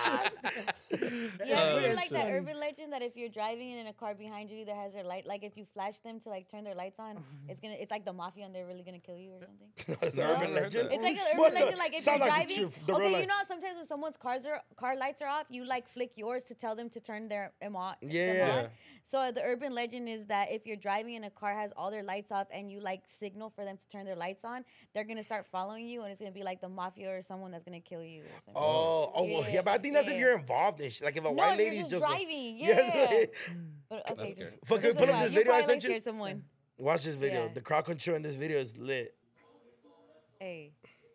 Yeah, Oh, you're like that shit. urban legend that if you're driving in a car behind you that has their light, like if you flash them to like turn their lights on, it's gonna, it's like the mafia and they're really gonna kill you or something. It's No, an I urban never heard legend. that. It's like an What urban the- legend. Like if you're sound like driving, true- the real okay, life. you know how sometimes when someone's cars are car lights are off, you like flick yours to tell them to turn their them on. them Yeah. on. So the urban legend is that if you're driving and a car has all their lights off and you like signal for them to turn their lights on, they're gonna start following you and it's gonna be like the mafia or someone that's gonna kill you or something. Oh, oh, well, yeah, but I think that's if Yeah. you're involved in shit. Like if a No, white you're lady's just just driving. Yes. Yeah. But, okay, That's just, scary. Fuck, just put look up around. this You video I probably sent you. scared someone. Watch this video. Yeah. The crowd control in this video is lit. Hey.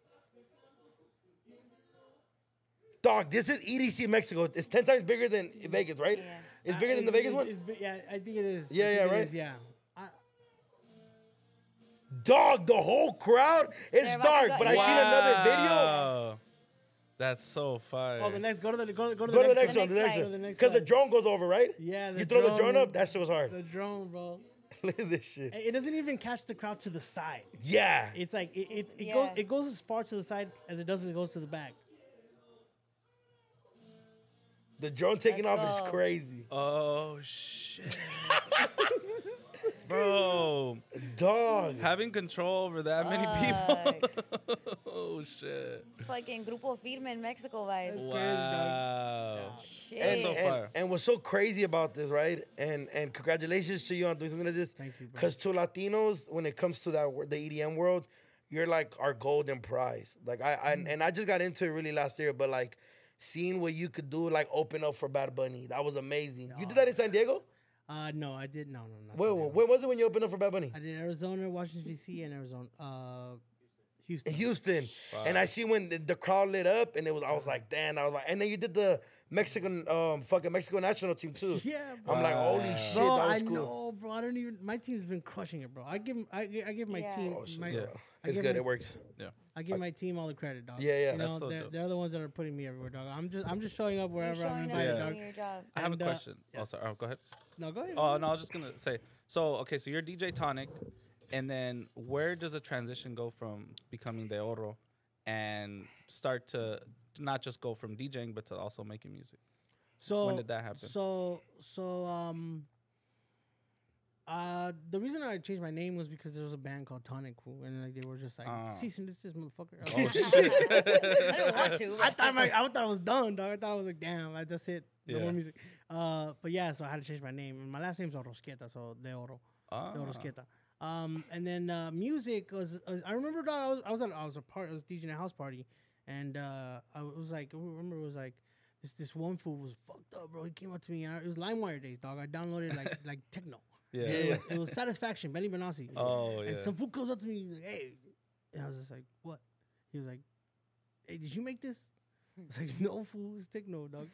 Dog, this is E D C Mexico. It's ten times bigger than Vegas, right? Yeah. It's Uh, bigger than the it- Vegas it- one? it's bi- yeah, I think it is. I Yeah, think yeah, it right? is, yeah. I, Dog, the whole crowd. It's They're about to dark, go- but I seen another video. Wow. That's so fire. oh, the next. Go to the go, go to Go to the the next The one, the next next slide. one. The next Because the slide. drone goes over, right? Yeah, the You throw the drone drone- up, that shit was hard. The drone, bro. Look at this shit. It doesn't even catch the crowd to the side. Yeah. It's like it, it, it Yeah. goes it goes as far to the side as it does as it goes to the back. The drone taking Let's off is go. crazy. Oh shit. Bro, Dog. having control over that many people. Oh shit. It's fucking Grupo Firme in Mexico vibes. Wow. Wow. Shit. And, so and, fire. and what's so crazy about this, right? And and congratulations to you on doing something like this. Thank you, bro. Because to Latinos, when it comes to that wor- the E D M world, you're like our golden prize. Like I, I Mm. and I just got into it really last year, but like seeing what you could do, like open up for Bad Bunny, that was amazing. You did that in San Diego? Uh, no, I did no, no, not Wait, San wait, Diego. when was it when you opened up for Bad Bunny? I did Arizona, Washington D C, and Arizona, uh, Houston. In Houston. And I see when the, the crowd lit up, and it was I was like, damn. I was like, and then you did the Mexican, um, fucking Mexico national team too. Yeah, I'm like, Wow. holy shit, bro, that was I cool. know, bro. I don't even. My team's been crushing it, bro. I give 'em- I, gi- I give my Yeah. team. Oh, shit, my, Yeah. bro. I It's give good. my- It works. Yeah. I give my team all the credit, dog. Yeah, yeah. You know, That's so they're, dope. they're the ones that are putting me everywhere, dog. I'm just I'm just showing up You're wherever I'm showing up invited, and Yeah. dog. doing your job. I have And, a uh, question. Oh, sorry. Oh, go ahead. No, go ahead. Oh no, I was just gonna say. So okay, so you're D J Tonic, and then where does the transition go from becoming De Oro, and start to not just go from DJing but to also making music? So when did that happen? So so um. Uh, the reason I changed my name was because there was a band called Tonic, who- and like they were just like, Ah. cease and desist, motherfucker. I Oh was- shit. I don't want to. I thought my, I thought I was done, dog. I thought I was like, damn, I just hit no Yeah. more music. Uh, but yeah, so I had to change my name, and my last name's Orosqueta, so De Oro, Ah. De Orosqueta. Um, and then uh, music was, was I remember, dog, I was I was at, I was a part, I was DJing a house party, and uh, I was like, I remember it was like. This, this one fool was fucked up, bro. He came up to me. And I, it was LimeWire days, dog. I downloaded like like techno. Yeah. And It, was, it was Satisfaction, Benny Benassi. Oh And yeah. some fool comes up to me, he's like, hey. And I was just like, what? He was like, hey, did you make this? I was like, no, fool, it's techno, dog.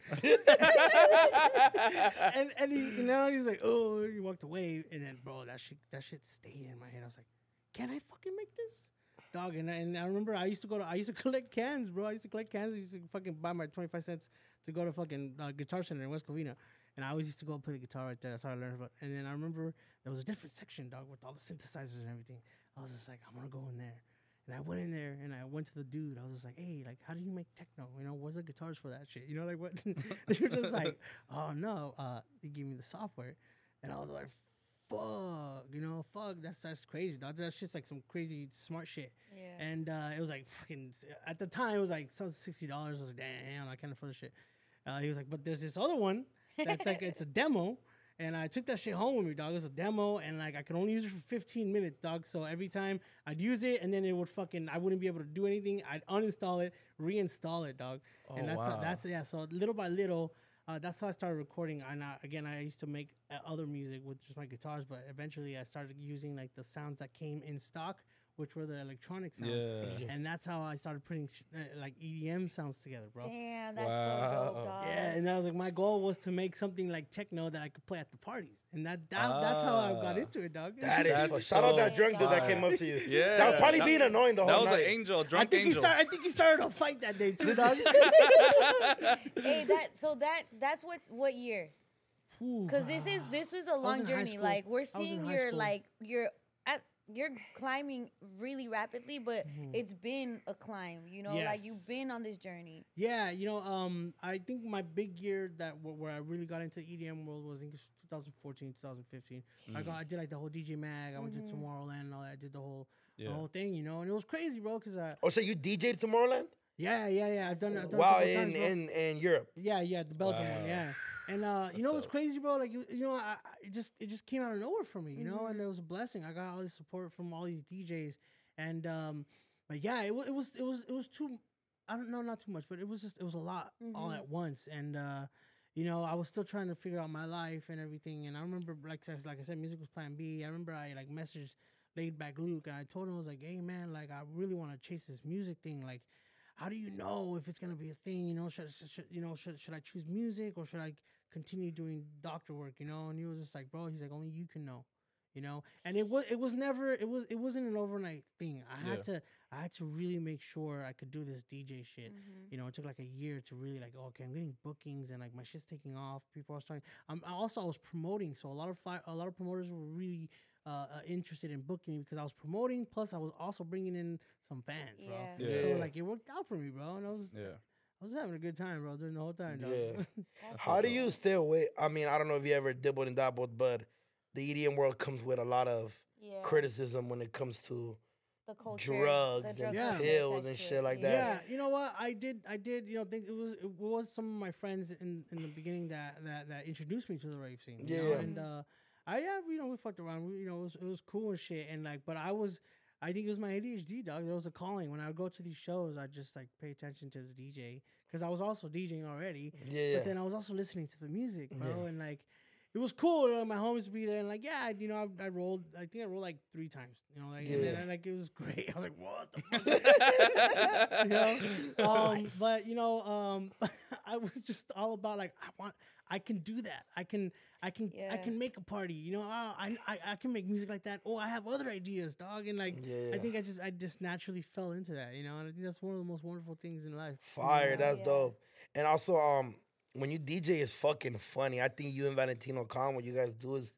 and and he, you know, he's like, oh, he walked away. And then, bro, that shit, that shit stayed in my head. I was like, can I fucking make this? Dog, and, I- and I remember I used to go to, I used to collect cans, bro. I used to collect cans. I used to fucking buy my twenty-five cents to go to fucking uh, Guitar Center in West Covina. And I always used to go play the guitar right there. That's how I learned about. And then I remember there was a different section, dog, with all the synthesizers and everything. I was just like, I'm gonna go in there. And I went in there and I went to the dude. I was just like, hey, like, how do you make techno? You know, what's the guitars for that shit? You know, like what? They were just like, oh no, uh, they gave me the software, and I was like, fuck, you know, fuck, that's that's crazy, dog. That's just like some crazy smart shit. Yeah. And uh, it was like fucking. At the time, it was like some sixty dollars. I was like, damn, I can't afford this shit. Uh, he was like, but there's this other one that's like it's a demo, and I took that shit home with me, dog. It was a demo, and like I could only use it for fifteen minutes, dog. So every time I'd use it, and then it would fucking I wouldn't be able to do anything. I'd uninstall it, reinstall it, dog. Oh, and that's wow. that's yeah. So little by little. Uh, that's how I started recording. And I, again, I used to make uh, other music with just my guitars, but eventually I started using like the sounds that came in stock, which were the electronic sounds. Yeah. And that's how I started putting sh- uh, like E D M sounds together, bro. Damn, that's Wow. so dope, dog. Yeah, and that was like my goal was to make something like techno that I could play at the parties, and that, that that's how I got Ah. into it, dog. That is That's fu- shout out that so drunk dude that fire. came up to you. Yeah. That was probably That- being annoying the That whole was night. an angel, I drunk think he angel. started. I think he started a fight that day too, dog. Hey, that so that that's what what year? Ooh, Because this is this was a was long in high journey. school. Like I we're was in seeing high your school. like your at you're climbing really rapidly, but Mhm. it's been a climb. You know, like you've Yes. been on this journey. Yeah, you know, um, I think my big year that wh- where I really got into E D M world was I think it's twenty fourteen, twenty fifteen. I got I did like the whole D J Mag. I went to Mhm. Tomorrowland and all that. I did the whole Yeah. the whole thing, you know, and it was crazy, bro. Cause I Oh, so you D J'd Tomorrowland? yeah yeah yeah I've done it. I've done Wow, it a couple in, times, bro. in in Europe. Yeah, yeah, the Belgium one, Wow. yeah. And uh, That's you know what's dope. crazy, bro? Like you, you know, I, I it just it just came out of nowhere for me, you know, Mhm. and it was a blessing. I got all this support from all these D Js, and um, but yeah, it, wa- it was it was it was too. I don't know, not too much, but it was just it was a lot all Mhm. at once, and uh, you know, I was still trying to figure out my life and everything. And I remember, like I s- like I said, music was Plan B. I remember I like messaged Laid Back Luke, and I told him I was like, hey man, like I really want to chase this music thing, like. How do you know if it's gonna be a thing? You know, should, should, should you know should should I choose music or should I continue doing doctor work? You know, and he was just like, bro, he's like, only you can know, you know. And it was it was never it was it wasn't an overnight thing. I had Yeah. to I had to really make sure I could do this D J shit. Mhm. You know, it took like a year to really like, okay, I'm getting bookings and like my shit's taking off. People are starting. Um, I also I was promoting, so a lot of fi- a lot of promoters were really uh, uh, interested in booking me because I was promoting. Plus, I was also bringing in some fans, bro. Yeah. Yeah. So Yeah. like it worked out for me, bro. And I was Yeah. I was having a good time, bro, during the whole time. Dog. Yeah. That's How so do dope. you stay away? I mean, I don't know if you ever dibbled and dabbled, but the E D M world comes with a lot of Yeah. criticism when it comes to The culture, drugs the and drug Yeah. culture pills attached and to shit it, like yeah. that. you know what? I did. I did. You know, think it was it was some of my friends in, in the beginning that, that that introduced me to the rave scene. You know? Yeah. And uh, I yeah, you know, we fucked around. We, you know, it was, it was cool and shit. And like, but I was, I think it was my A D H D, dog. There was a calling when I would go to these shows. I just like pay attention to the D J because I was also DJing already. Yeah. But then I was also listening to the music, bro, Yeah. and like. It was cool. You know, my homies would be there, and like, yeah, you know, I, I rolled. I think I rolled like three times. You know, like, and then Yeah. like it was great. I was like, what the fuck? you know, um, but you know, um, I was just all about like, I want, I can do that. I can, I can, I Yeah. can make a party. You know, oh, I, I, I can make music like that. Oh, I have other ideas, dog. And like, Yeah. I think I just, I just naturally fell into that. You know, and I think that's one of the most wonderful things in life. you know? Fire, that's Yeah. dope. And also, um, when you D J is fucking funny. I think you and Valentino Khan, what you guys do is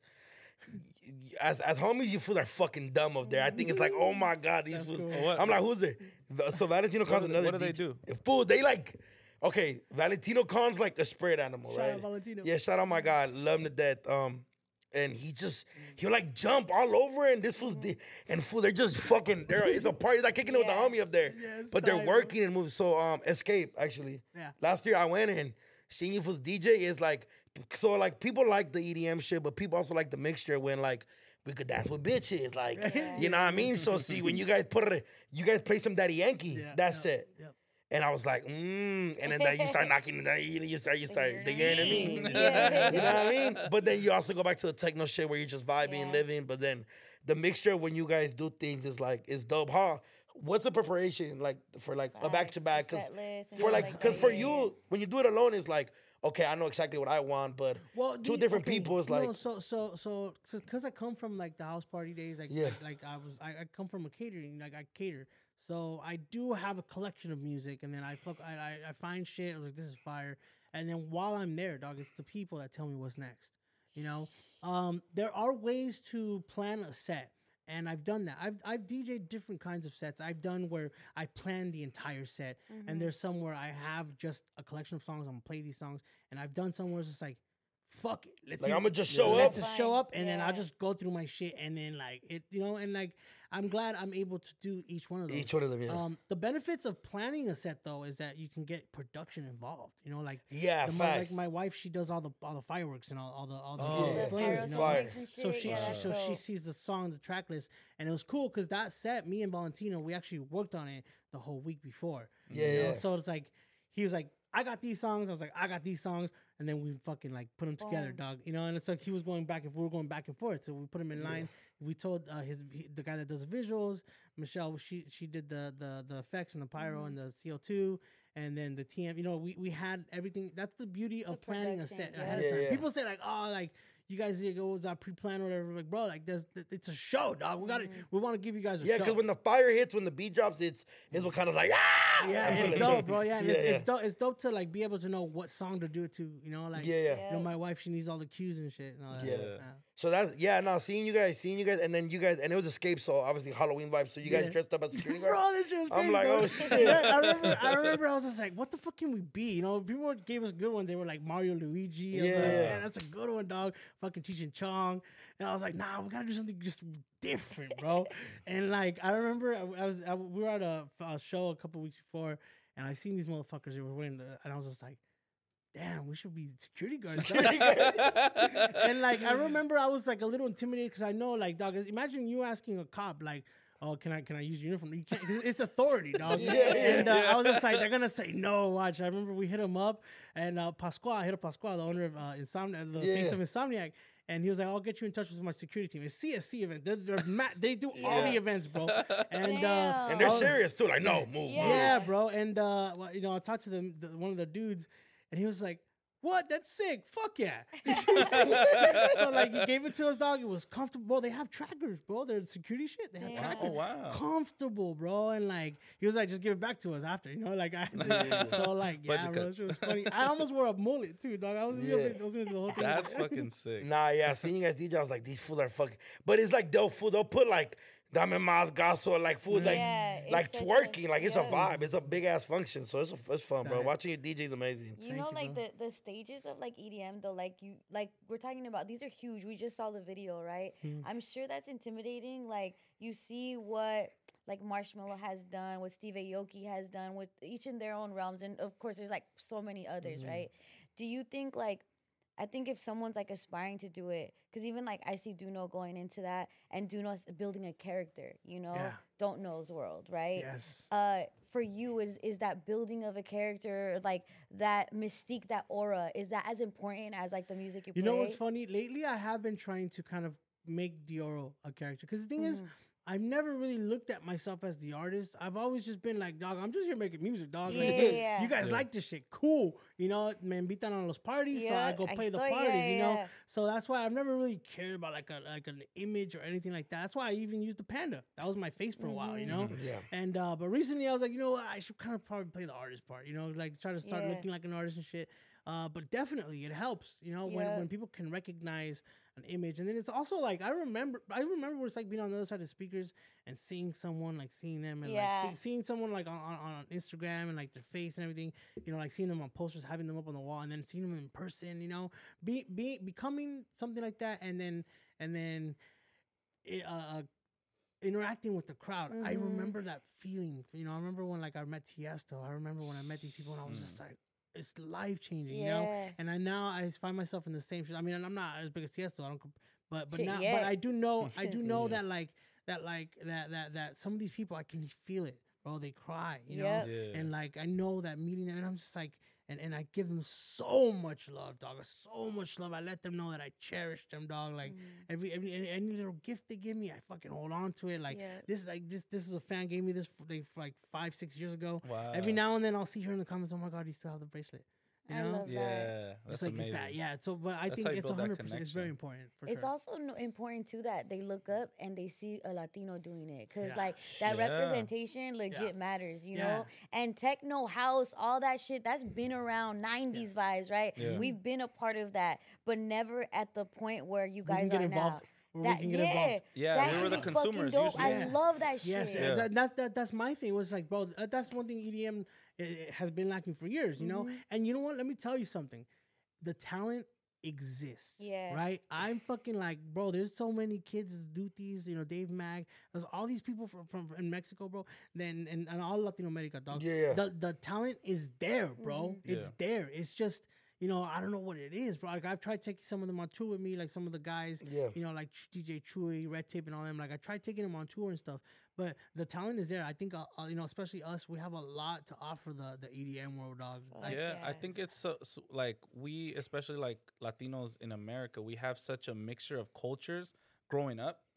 as as homies, you fools are fucking dumb up there. I think it's like, oh my god, these That's fools. cool. What- I'm like, who's there? The- So Valentino What Khan's do they- another. what do they D J. do? Fool, they like. Okay, Valentino Khan's like a spirit animal, Shout right? out Valentino. Yeah, shout out my God, love him to death. Um, and he just he'll like jump all over, and this fool's di- and fool, they're just fucking. They're it's a party. They're kicking it with the Yeah. homie up there, Yeah, it's but they're tight, bro. working and moving. So um, Escape actually. Yeah. Last year I went in, seeing you for D J is like, so like people like the E D M shit, but people also like the mixture when like we could dance with bitches, like Yeah. you know what I mean. So see when you guys put it, you guys play some Daddy Yankee. Yeah, That's yep, it. Yep. And I was like, mm, and then that you start knocking, then you you start, you start, You you know what I mean? Yeah. You know what I mean? But then you also go back to the techno shit where you're just vibing and Yeah. living. But then the mixture of when you guys do things is like, is dope. Huh? What's the preparation like for like a back to back? Facts, Because the set list and for shit like, like because that, for yeah, you, yeah. when you do it alone, it's like, okay, I know exactly what I want. But Well, two the- different okay, people is no, like, so so so because I come from like the house party days, like Yeah. like, like I was I, I come from a catering, like I cater, so I do have a collection of music, and then I fuck I I, I find shit, I was like this is fire, and then while I'm there, dog, it's the people that tell me what's next, you know. Um, there are ways to plan a set. And I've done that. I've I've D J'd different kinds of sets. I've done where I plan the entire set, Mm-hmm. and there's some where I have just a collection of songs. I'm gonna play these songs, and I've done some where it's just like, fuck it, let's like see- I'm gonna just show let's up. just show Fine, up, and then I'll yeah. just go through my shit, and then like it, you know, and like I'm glad I'm able to do each one of those. Each one of them, yeah. Um, the benefits of planning a set though is that you can get production involved. You know, like Yeah, the, my, facts. like my wife, she does all the all the fireworks and all, all the all the, Oh, the Yeah. The flares, you know? Fire. pyrotechnics and shit. So she, yeah, she- that's so she dope. sees the song, the track list, and it was cool because that set, me and Valentino, we actually worked on it the whole week before. Yeah, you know? yeah. So it's like he was like, I got these songs. I was like, I got these songs, and then we fucking like put them together, Boom. dog. You know, and it's like he was going back and we were going back and forth. So we put him in line. We told uh, his he, the guy that does the visuals, Michelle. She she did the the the effects and the pyro Mm-hmm. and the C O two. And then the T M, you know, we, we had everything. That's the beauty It's of the planning a production, set yeah. ahead Yeah, of time. yeah. People say like, oh, like you guys think it was uh, pre-planned or whatever. Like, bro, like, there's, it's a show, dog. We got to, we want to give you guys a Yeah, show. because when the fire hits, when the beat drops, it's it's what kind of like ah. Yeah, I feel it's like- dope, bro. Yeah, and yeah, it's, yeah. it's dope. It's dope to like be able to know what song to do it to. You know, like Yeah, yeah. Yeah. you know, my wife, she needs all the cues and shit. And all that. Yeah. So that's yeah. Now seeing you guys, seeing you guys, and then you guys, and it was Escape, so obviously Halloween vibes. So you guys Yeah. dressed up as security guards. Bro, this shit was I'm crazy, like, bro. oh, shit. Yeah, I remember, I remember, I was just like, what the fuck can we be? You know, people gave us good ones. They were like Mario, Luigi. I was Yeah, like, yeah. man, that's a good one, dog. Fucking Cheech and Chong. And I was like, nah, we gotta do something just different, bro. And like, I remember, I, I was, I, we were at a, a show a couple weeks before, and I seen these motherfuckers. They were wearing, the, and I was just like, damn, we should be security guards. dog. And like, I remember I was like a little intimidated because I know, like, dog, imagine you asking a cop, like, oh, can I can I use your uniform? You can't, 'cause it's authority, dog. Yeah. And uh, I was just like, they're gonna say no. Watch. I remember we hit him up, and uh, Pascual, I hit up Pascual, the owner of uh, Insomniac, the face Yeah. of Insomniac, and he was like, I'll get you in touch with my security team. It's C S C event. They're, they're ma- they do all the Yeah. events, bro. And uh, Damn. And they're I was- serious too. Like no, move, Yeah. move. yeah, bro. And uh, well, you know, I talked to them, the, one of the dudes, and he was like, "What? That's sick. Fuck yeah." So like, he gave it to us, dog. It was comfortable. Bro, they have trackers, bro. They're security shit. They have Damn. trackers. Oh wow. Comfortable, bro. And like, he was like, "Just give it back to us after," you know. Like, I so like, yeah, Budget bro. cuts. It was funny. I almost wore a mullet too, dog. I was, Yeah. yeah. I was gonna do the whole thing. That's fucking sick. Nah, yeah. Seeing you guys D J, I was like, these fools are fucking. But it's like they'll fool. They'll put like dame más gaso, like food, like Yeah, it's like such a- twerking. Like it's a yeah. vibe. It's a big ass function. So it's a, it's fun, bro. Right. Watching you D J is amazing. You Thank know, you, like bro. the the stages of like E D M though, like you like we're talking about these are huge. We just saw the video, right? Hmm. I'm sure that's intimidating. Like you see what like Marshmello has done, what Steve Aoki has done, with each in their own realms, and of course there's like so many others, Mm-hmm. right? Do you think like I think if someone's like aspiring to do it, because even like I see Duno going into that, and Duno's building a character, you know, Yeah. Don't Know's world, right? Yes. uh for you is is that building of a character, like that mystique, that aura, is that as important as like the music you, You play? know what's funny? Lately, I have been trying to kind of make Dioro a character because the thing is, Mhm. I've never really looked at myself as the artist. I've always just been like, dog, I'm just here making music, dog. Like, Yeah, hey, yeah. You guys Yeah. like this shit. Cool. You know, me invitan a los parties, so I Yeah, go ahí play the estoy, parties, yeah, you know? yeah. So that's why I've never really cared about like a like an image or anything like that. That's why I even used the panda. That was my face for a while, you know? Yeah. And uh, but recently I was like, you know what, I should kind of probably play the artist part, you know, like try to start Yeah. looking like an artist and shit. Uh, but definitely it helps, you know, when, Yeah. when people can recognize an image. And then it's also like I remember I remember what it's like being on the other side of the speakers and seeing someone, like seeing them and Yeah. like see, seeing someone like on, on, on Instagram and like their face and everything, you know, like seeing them on posters, having them up on the wall, and then seeing them in person, you know, be be becoming something like that, and then and then it, uh, interacting with the crowd. I Mhm. remember that feeling. You know, I remember when like I met Tiesto. I remember when I met these people and I was just like, it's life changing, you know. Yeah. And I now I find myself in the same. I mean, and I'm not as big as Tiesto. I don't, comp- but but Shit, now, yeah. but I do know. I do know Yeah. that like that like that that that some of these people I can feel it, bro. They cry, you Yep. know. Yeah. And like I know that meeting them, and I'm just like, and, and I give them so much love, dog. So much love. I let them know that I cherish them, dog. Like every every any, any little gift they give me, I fucking hold on to it. Like Yeah. this is like this this is a fan gave me this for, like, for like five six years ago. Wow. Every now and then I'll see her in the comments. Oh my god, you still have the bracelet. You I know? love that. Yeah, It's that's like amazing. it's that, yeah. So, but I That's think how you it's build that hundred percent. It's very connection. important for It's sure. also no- important too that they look up and they see a Latino doing it, because Yeah. like that Yeah. representation legit Yeah. matters, you Yeah. know. And techno house, all that shit, that's been around nineties vibes, right? Yeah. We've been a part of that, but never at the point where you We can guys get are involved. now. Where That, we can get yeah, involved. Yeah, that we were shit the is fucking consumers dope. usually. I Yeah. love that shit. Yes, Yeah. that, that's that, that's my thing. Was like, bro, uh, that's one thing E D M uh, has been lacking for years, you know. Mhm. And you know what? Let me tell you something. The talent exists. Yeah. Right. I'm fucking like, bro. There's so many kids that do these. You know, Dave Mag. There's all these people from from in Mexico, bro. Then and, and all Latin America, dog. Yeah, yeah. The the talent is there, bro. Mhm. It's there. It's just. You know, I don't know what it is, bro. Like I've tried taking some of them on tour with me, like some of the guys, Yeah. you know, like Ch- D J Chewy, Red Tape, and all them. Like I tried taking them on tour and stuff, but the talent is there. I think, uh, uh, you know, especially us, we have a lot to offer the the E D M world, dog. Fuck Like, Yeah, I yes. think it's so, so like we, especially like Latinos in America, we have such a mixture of cultures growing up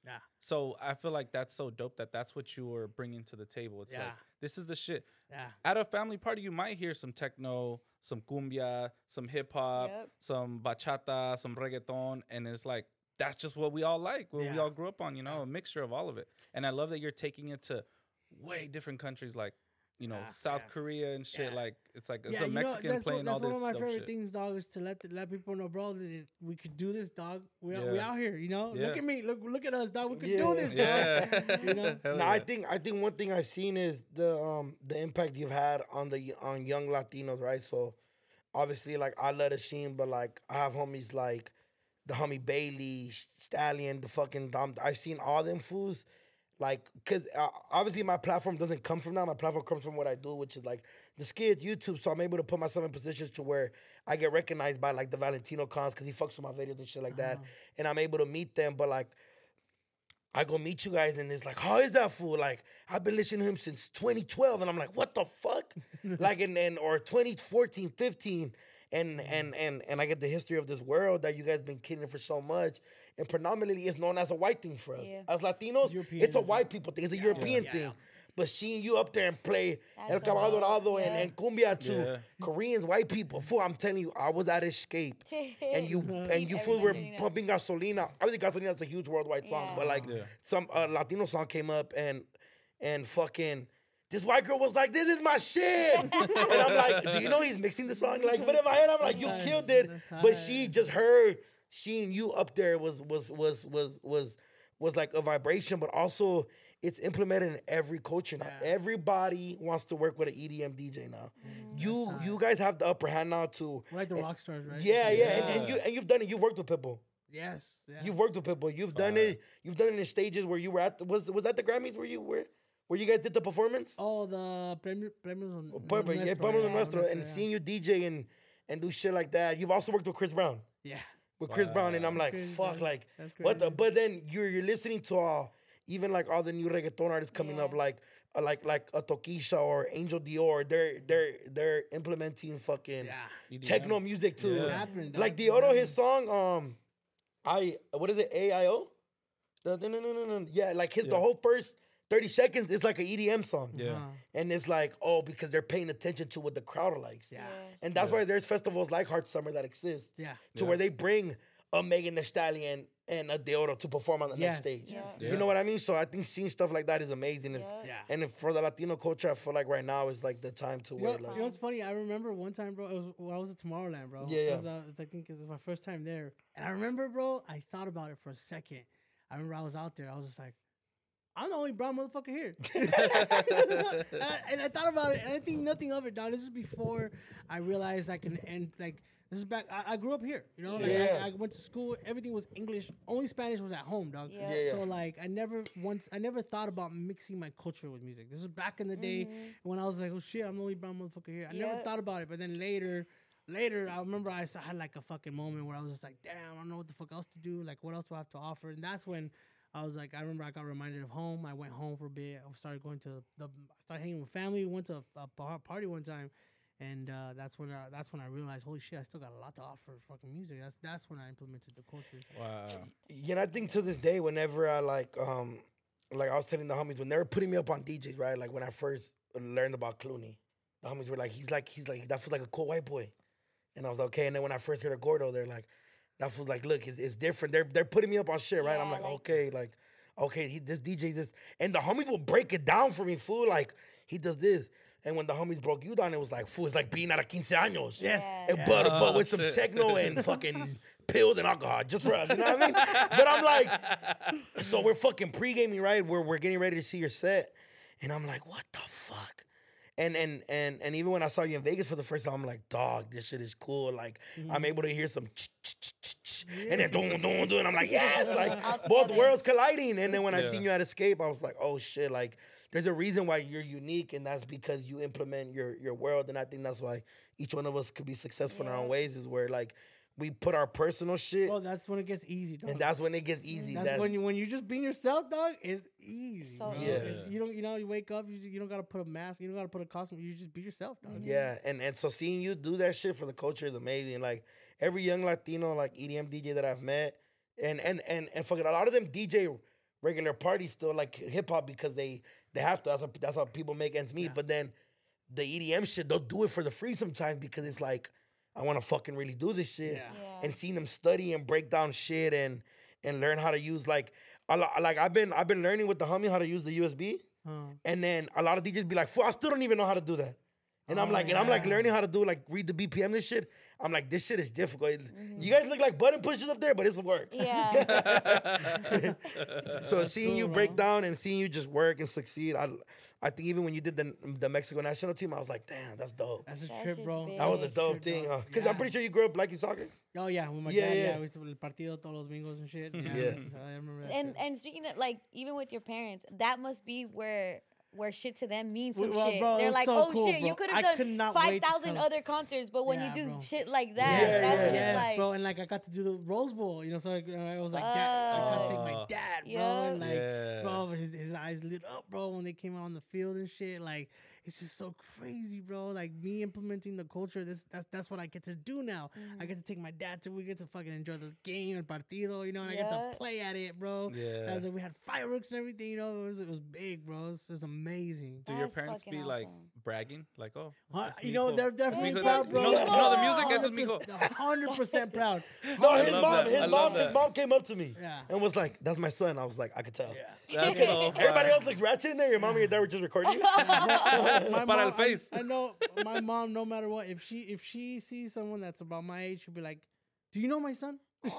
Yeah. So I feel like that's so dope that that's what you were bringing to the table. It's like, Yeah. this is the shit. Yeah. At a family party, you might hear some techno, some cumbia, some hip hop, Yep. some bachata, some reggaeton, and it's like that's just what we all like, what we Yeah. all grew up on, you know, Yeah. a mixture of all of it. And I love that you're taking it to way different countries, like you know, Yeah, South yeah. Korea and shit. Yeah. Like it's like it's Yeah, a you know, Mexican that's playing one, all that's this one of my dope favorite shit. things, dog, is to let the, let people know, bro, that it- we could do this, dog. We we Yeah. out here, you know. Look Yeah. at me, look look at us, dog. We could Yeah. do this, dog. Yeah, You know? Hell No, I yeah. think I think one thing I've seen is the um the impact you've had on the on young Latinos, right? So obviously, like I love Asheen, but like I have homies like the homie Bailey, Stallion, the fucking Dom. I've seen all them fools, like, cause uh, obviously my platform doesn't come from that. My platform comes from what I do, which is like the skits, YouTube. So I'm able to put myself in positions to where I get recognized by like the Valentino cons, cause he fucks with my videos and shit like that, and I'm able to meet them. But like, I go meet you guys and it's like, how is that fool? Like, I've been listening to him since twenty twelve, and I'm like, what the fuck? like, and then or twenty fourteen, fifteen, and and and and I get the history of this world that you guys been killing for so much, and predominantly it's known as a white thing for us. Yeah. As Latinos, European, it's a it's- white people thing. It's a European yeah, thing. yeah. But seeing you up there and play That's El a Caballo lot, Dorado and, yeah. and Cumbia to Yeah. Koreans, white people, fool, I'm telling you, I was at Escape. and you and you fools were Everyone's doing that. pumping gasolina. Obviously, gasolina is a huge worldwide song, Yeah. but like Yeah. some uh, Latino song came up and and fucking this white girl was like, "This is my shit," and I'm like, "Do you know he's mixing the song?" Like, but in my head, I'm like, "You That's killed tight. it," That's but tight. she just heard seeing you up there was was was was was was like a vibration, but also. It's implemented in every culture now. Yeah. Everybody wants to work with an E D M D J now. You That's you tight. guys have the upper hand now to We're like the rock stars, right? yeah, yeah, And, and Yeah. you and you've done it. You've worked with Pitbull. Yes. Yeah. You've worked with Pitbull. You've done Fire. it. You've done it in stages where you were at. The, was was that the Grammys where you were, where you guys did the performance? Oh, the premios, premios on Perfect. Yeah, Nuestro, Premios yeah, Nuestro, and yeah. seeing you D J and and do shit like that. You've also worked with Chris Brown. Yeah. With Chris Brown, and I'm like, Crazy, fuck, man. like That's what the? crazy. But then you're you're listening to all, even like all the new reggaeton artists coming up, Yeah. like uh, like like a Tokisha or Angel Dior. They're they're they're implementing fucking Yeah. E D M. techno music too. Yeah. It's happening, dog. Like It's Dioro, happening. his song, um, I what is it? A I O. Yeah, like his the Yeah. whole first thirty seconds is like an E D M song. Yeah. Uh-huh. And it's like, oh, because they're paying attention to what the crowd likes. Yeah. And that's Yeah. why there's festivals like Heart Summer that exist. Yeah. To Yeah. where they bring a Megan Thee Stallion and a Deoro to perform on the Yes, next stage. yes. Yeah. You know what I mean? So I think seeing stuff like that is amazing. It's, Yeah. Yeah. And if for the Latino culture, I feel like right now is like the time to You know, where like you know what's funny? I remember one time, bro. It was when I was at Tomorrowland, bro. Yeah, It yeah. was, uh, it's, I think it was my first time there, and I remember, bro. I thought about it for a second. I remember I was out there. I was just like, I'm the only brown motherfucker here. and, I, and I thought about it, and I think nothing of it, dog. This is before I realized I can and like this is back. I, I grew up here, you know. Like, Yeah. I, I went to school. Everything was English. Only Spanish was at home, dog. Yeah. Yeah, yeah. So like I never once I never thought about mixing my culture with music. This was back in the day when I was like, oh shit, I'm the only brown motherfucker here. I never Yeah. thought about it, but then later, later I remember I s- I had like a fucking moment where I was just like, damn, I don't know what the fuck else to do. Like what else do I have to offer? And that's when I was like, I remember I got reminded of home. I went home for a bit. I started going to the, I started hanging with family. We went to a, a bar- party one time. And uh, that's when I, that's when I realized, holy shit, I still got a lot to offer fucking music. That's that's when I implemented the culture. Wow. you know, I think to this day, whenever I like, um, like I was telling the homies when they were putting me up on D Js, right? Like when I first learned about Clooney, the homies were like, he's like, he's like, that feels like a cool white boy, and I was like, okay. And then when I first heard of Gordo, they're like, that feels like, look, it's, it's different. They're they're putting me up on shit, right? I'm Yeah, like, like- okay, like, okay, he this D J this, and the homies will break it down for me, fool. Like he does this, and when the homies broke you down, it was like, fool, it's like being at a quince años. Yes. And Yeah. but, Oh, but with some shit. techno and fucking pills and alcohol just for us, you know what I mean? But I'm like, so we're fucking pre-gaming, right? We're we're getting ready to see your set, and I'm like, what the fuck? And and and and even when I saw you in Vegas for the first time, I'm like, dog, this shit is cool. Like I'm able to hear some, ch- ch- ch- ch- ch- and then doom doom doom, and I'm like, yes, like All both together. worlds colliding. And then when I Yeah. seen you at Escape, I was like, oh shit, like there's a reason why you're unique, and that's because you implement your your world. And I think that's why each one of us could be successful in our own Yeah. ways. Is where like we put our personal shit, Well, that's when it gets easy, dog. and that's when it gets easy. That's, That's, when you when you just being yourself, dog. It's easy. So bro. Yeah. It's- You don't you know you wake up. You, you don't gotta put a mask. You don't gotta put a costume. You just be yourself, dog. yeah, and and so seeing you do that shit for the culture is amazing. Like every young Latino like E D M D J that I've met, and and and and fucking a lot of them D J regular parties still like hip hop because they they have to. That's how, that's how people make ends meet. But then the E D M shit, they'll do it for the free sometimes because it's like I want to fucking really do this shit. Yeah. Yeah. And seeing them study and break down shit and and learn how to use like a lot, like I've been I've been learning with the homie how to use the U S B. Uh, And then a lot of D Js be like, "Fool, I still don't even know how to do that." And I'm Oh, like, and I'm like yeah. learning how to do like read the B P M this shit. I'm like, this shit is difficult. You guys look like button pushers up there, but it's work. Yeah. So seeing you cool, break bro. down and seeing you just work and succeed, I I think even when you did the the Mexico national team, I was like, damn, that's dope. that's a That trip, shit's bro. big. That was a Big. dope Trip, thing. dog. Because Yeah. I'm pretty sure you grew up liking soccer. Oh yeah, with my Yeah, dad, yeah. yeah, we used to el partido todos los domingos and shit. Yeah, Yeah. so I remember that. and shit. and speaking of like even with your parents, that must be where where shit to them means some Well, shit. bro, it They're was like, so oh cool, shit, you bro. could I have could done not five wait to thousand come. other concerts, but when Yeah, you do bro. shit like that, Yeah, that's yeah, when yes, it's like, bro, and like I got to do the Rose Bowl, you know, so like, I was like, dad, I got to take my Oh. dad, bro, Yeah. and like, Yeah. bro, his, his eyes lit up, bro, when they came out on the field and shit, like, it's just so crazy, bro. Like me implementing the culture, this that's that's what I get to do now. I get to take my dad to, we get to fucking enjoy this game and partido, you know, and I get Yeah. to play at it, bro. Yeah. I was like, we had fireworks and everything, you know, it was it was big, bro. It was, it was amazing. Do your That's parents fucking be like awesome. bragging? Like, oh, Huh, it's you know, mijo. they're It's definitely This mijo. proud, is bro. You know, you know the music mijo. is mijo. hundred percent proud. No, I his love mom, that. his I mom, love his that. mom came up to me Yeah. and was like, "That's my son." I was like, I could tell. That's so Everybody fire. else looks ratchet in there. Your mom and your dad were just recording you. My Para el mom, face. I, I know my mom. No matter what, if she if she sees someone that's about my age, she'll be like, "Do you know my son?"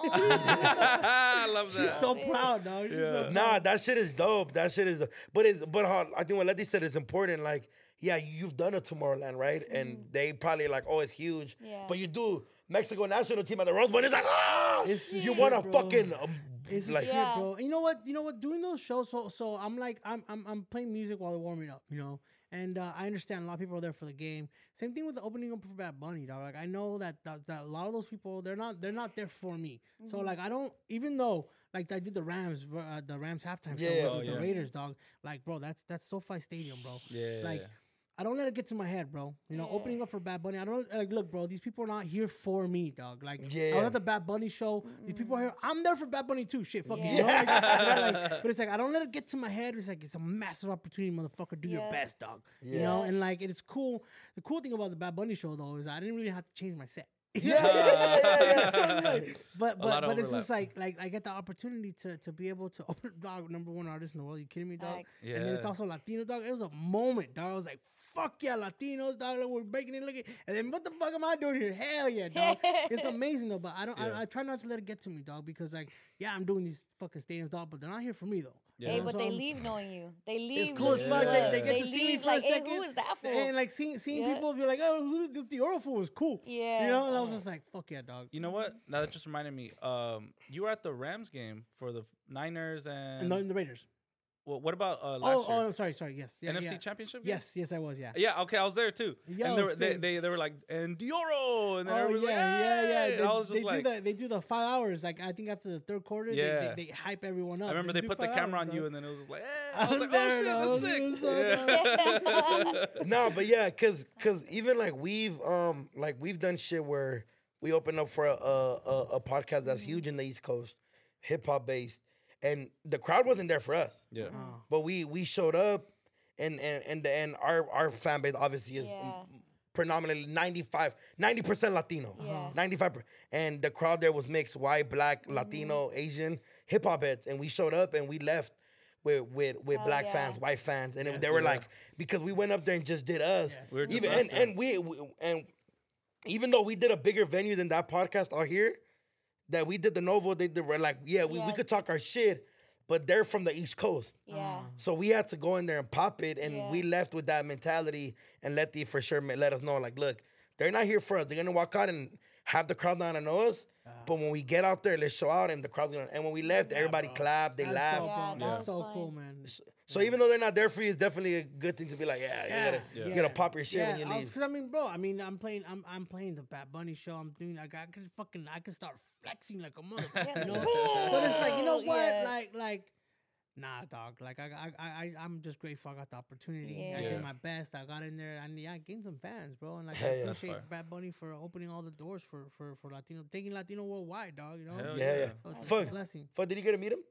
I love She's that. so proud, dog. She's so Yeah. Nah, that shit is dope. That shit is, but it's, but how, I think what Letty said is important. Like, yeah, you've done a Tomorrowland, right? And they probably like, oh, it's huge. Yeah. But you do Mexico national team at the Rose Bowl. And it's like, ah, It's you shit, want to bro. fucking um, It's like, shit, Yeah. bro. And you know what? You know what? Doing those shows, so so I'm like I'm I'm I'm playing music while they're warming up, you know. And uh, I understand a lot of people are there for the game. Same thing with the opening up for Bad Bunny, dog. Like I know that, that that a lot of those people they're not they're not there for me. So like I don't even though like I did the Rams uh, the Rams halftime show Yeah. with Oh, the yeah. Raiders, dog. Like bro, that's that's SoFi Stadium, bro. Yeah. Like I don't let it get to my head, bro. You know, Yeah. opening up for Bad Bunny. I don't like look, bro. These people are not here for me, dog. Like I Yeah. was at the Bad Bunny show. These people are here. I'm there for Bad Bunny too. Shit, fuck Yeah. you. know? Like, like, but it's like I don't let it get to my head. It's like it's a massive opportunity, motherfucker. Do your Yeah. best, dog. You know, and like it's cool. The cool thing about the Bad Bunny show though is I didn't really have to change my set. yeah, yeah, yeah, yeah, yeah. But lot but of but it's just overlap. like like I get the opportunity to to be able to open dog number one artist in the world. You kidding me, dog? Facts. And then it's Yeah. also Latino, dog. It was a moment, dog. I was like, fuck yeah, Latinos, dog. Like, we're breaking it, looking. And then what the fuck am I doing here? Hell yeah, dog. It's amazing though, but I don't. Yeah. I, I try not to let it get to me, dog, because like, yeah, I'm doing these fucking stadiums, dog, but they're not here for me though. Yeah. Hey, You know, but so they I'm- leave knowing you. They leave. It's cool as looking fuck. you They, up. they get They to see me leave for a like, hey, second. who is that fool? And like seeing seeing Yeah. people be like, oh, who this Dior fool was cool. Yeah. You know, and I was just like, fuck yeah, dog. You know what? That just reminded me. Um, you were at the Rams game for the Niners and, And the, the Raiders. well, what about uh, last Oh, year? oh, I'm sorry, sorry. Yes, yeah, N F C yeah. Championship game? Yes, yes, I was. Yeah. Yeah, okay, I was there too. Yo, and they were, they, sick. they they were like, and Dioro, and then Oh everybody's yeah, like, yeah, yeah. "Hey!" They, I was they just like, do the they do the five hours. Like I think after the third quarter, Yeah. they, they, they hype everyone up. I remember they do put the five camera hours, on you, dog. and then it was just like, hey. I I was was like, there, oh shit, dog. that's It was sick. so Yeah. No, but yeah, cause cause even like we've um like we've done shit where we open up for a a, a, a podcast that's huge in the East Coast, hip hop based, and the crowd wasn't there for us, Yeah. Oh. but we we showed up, and and and and our our fan base obviously is Yeah. predominantly ninety-five, ninety percent Latino, Yeah. ninety-five, per- and the crowd there was mixed white, black, Mm-hmm. Latino, Asian, hip hop heads, and we showed up and we left with with with Hell black yeah. fans, white fans, and it- Yes. they were Yeah. like, because we went up there and just did us, Yes. We were just even us and, there. and we, we and even though we did a bigger venue than that podcast out here, that we did the Novo, they, they were like, yeah, we, we Yeah. could talk our shit, but they're from the East Coast. Yeah. So we had to go in there and pop it, and Yeah. we left with that mentality. And Letty for sure ma- let us know, like, look, they're not here for us. They're gonna walk out and have the crowd not to know us. But when we get out there, let's show out, and the crowd's gonna. And when we left, everybody clapped, they That's laughed. dope, Yeah, bro. that That's was so fun. cool, man. So even though they're not there for you, it's definitely a good thing to be like, yeah, you gotta, Yeah. you gotta pop your shit yeah, when you leave. Because I mean, bro, I mean, I'm playing, I'm, I'm playing the Bad Bunny show. I'm doing like I could fucking, I could start flexing like a motherfucker, you know. But it's like, you know what, Yeah. like, like, nah, dog. Like I, I, I, I'm just grateful I got the opportunity. I Yeah. did my best. I got in there, and yeah, I gained some fans, bro. And like, Hell I yeah. That's appreciate fire. Bad Bunny for opening all the doors for, for, for Latino, taking Latino worldwide, dog. You know. Hell Yeah, yeah. So it's Fuck. a blessing. Fuck, did you get to meet him?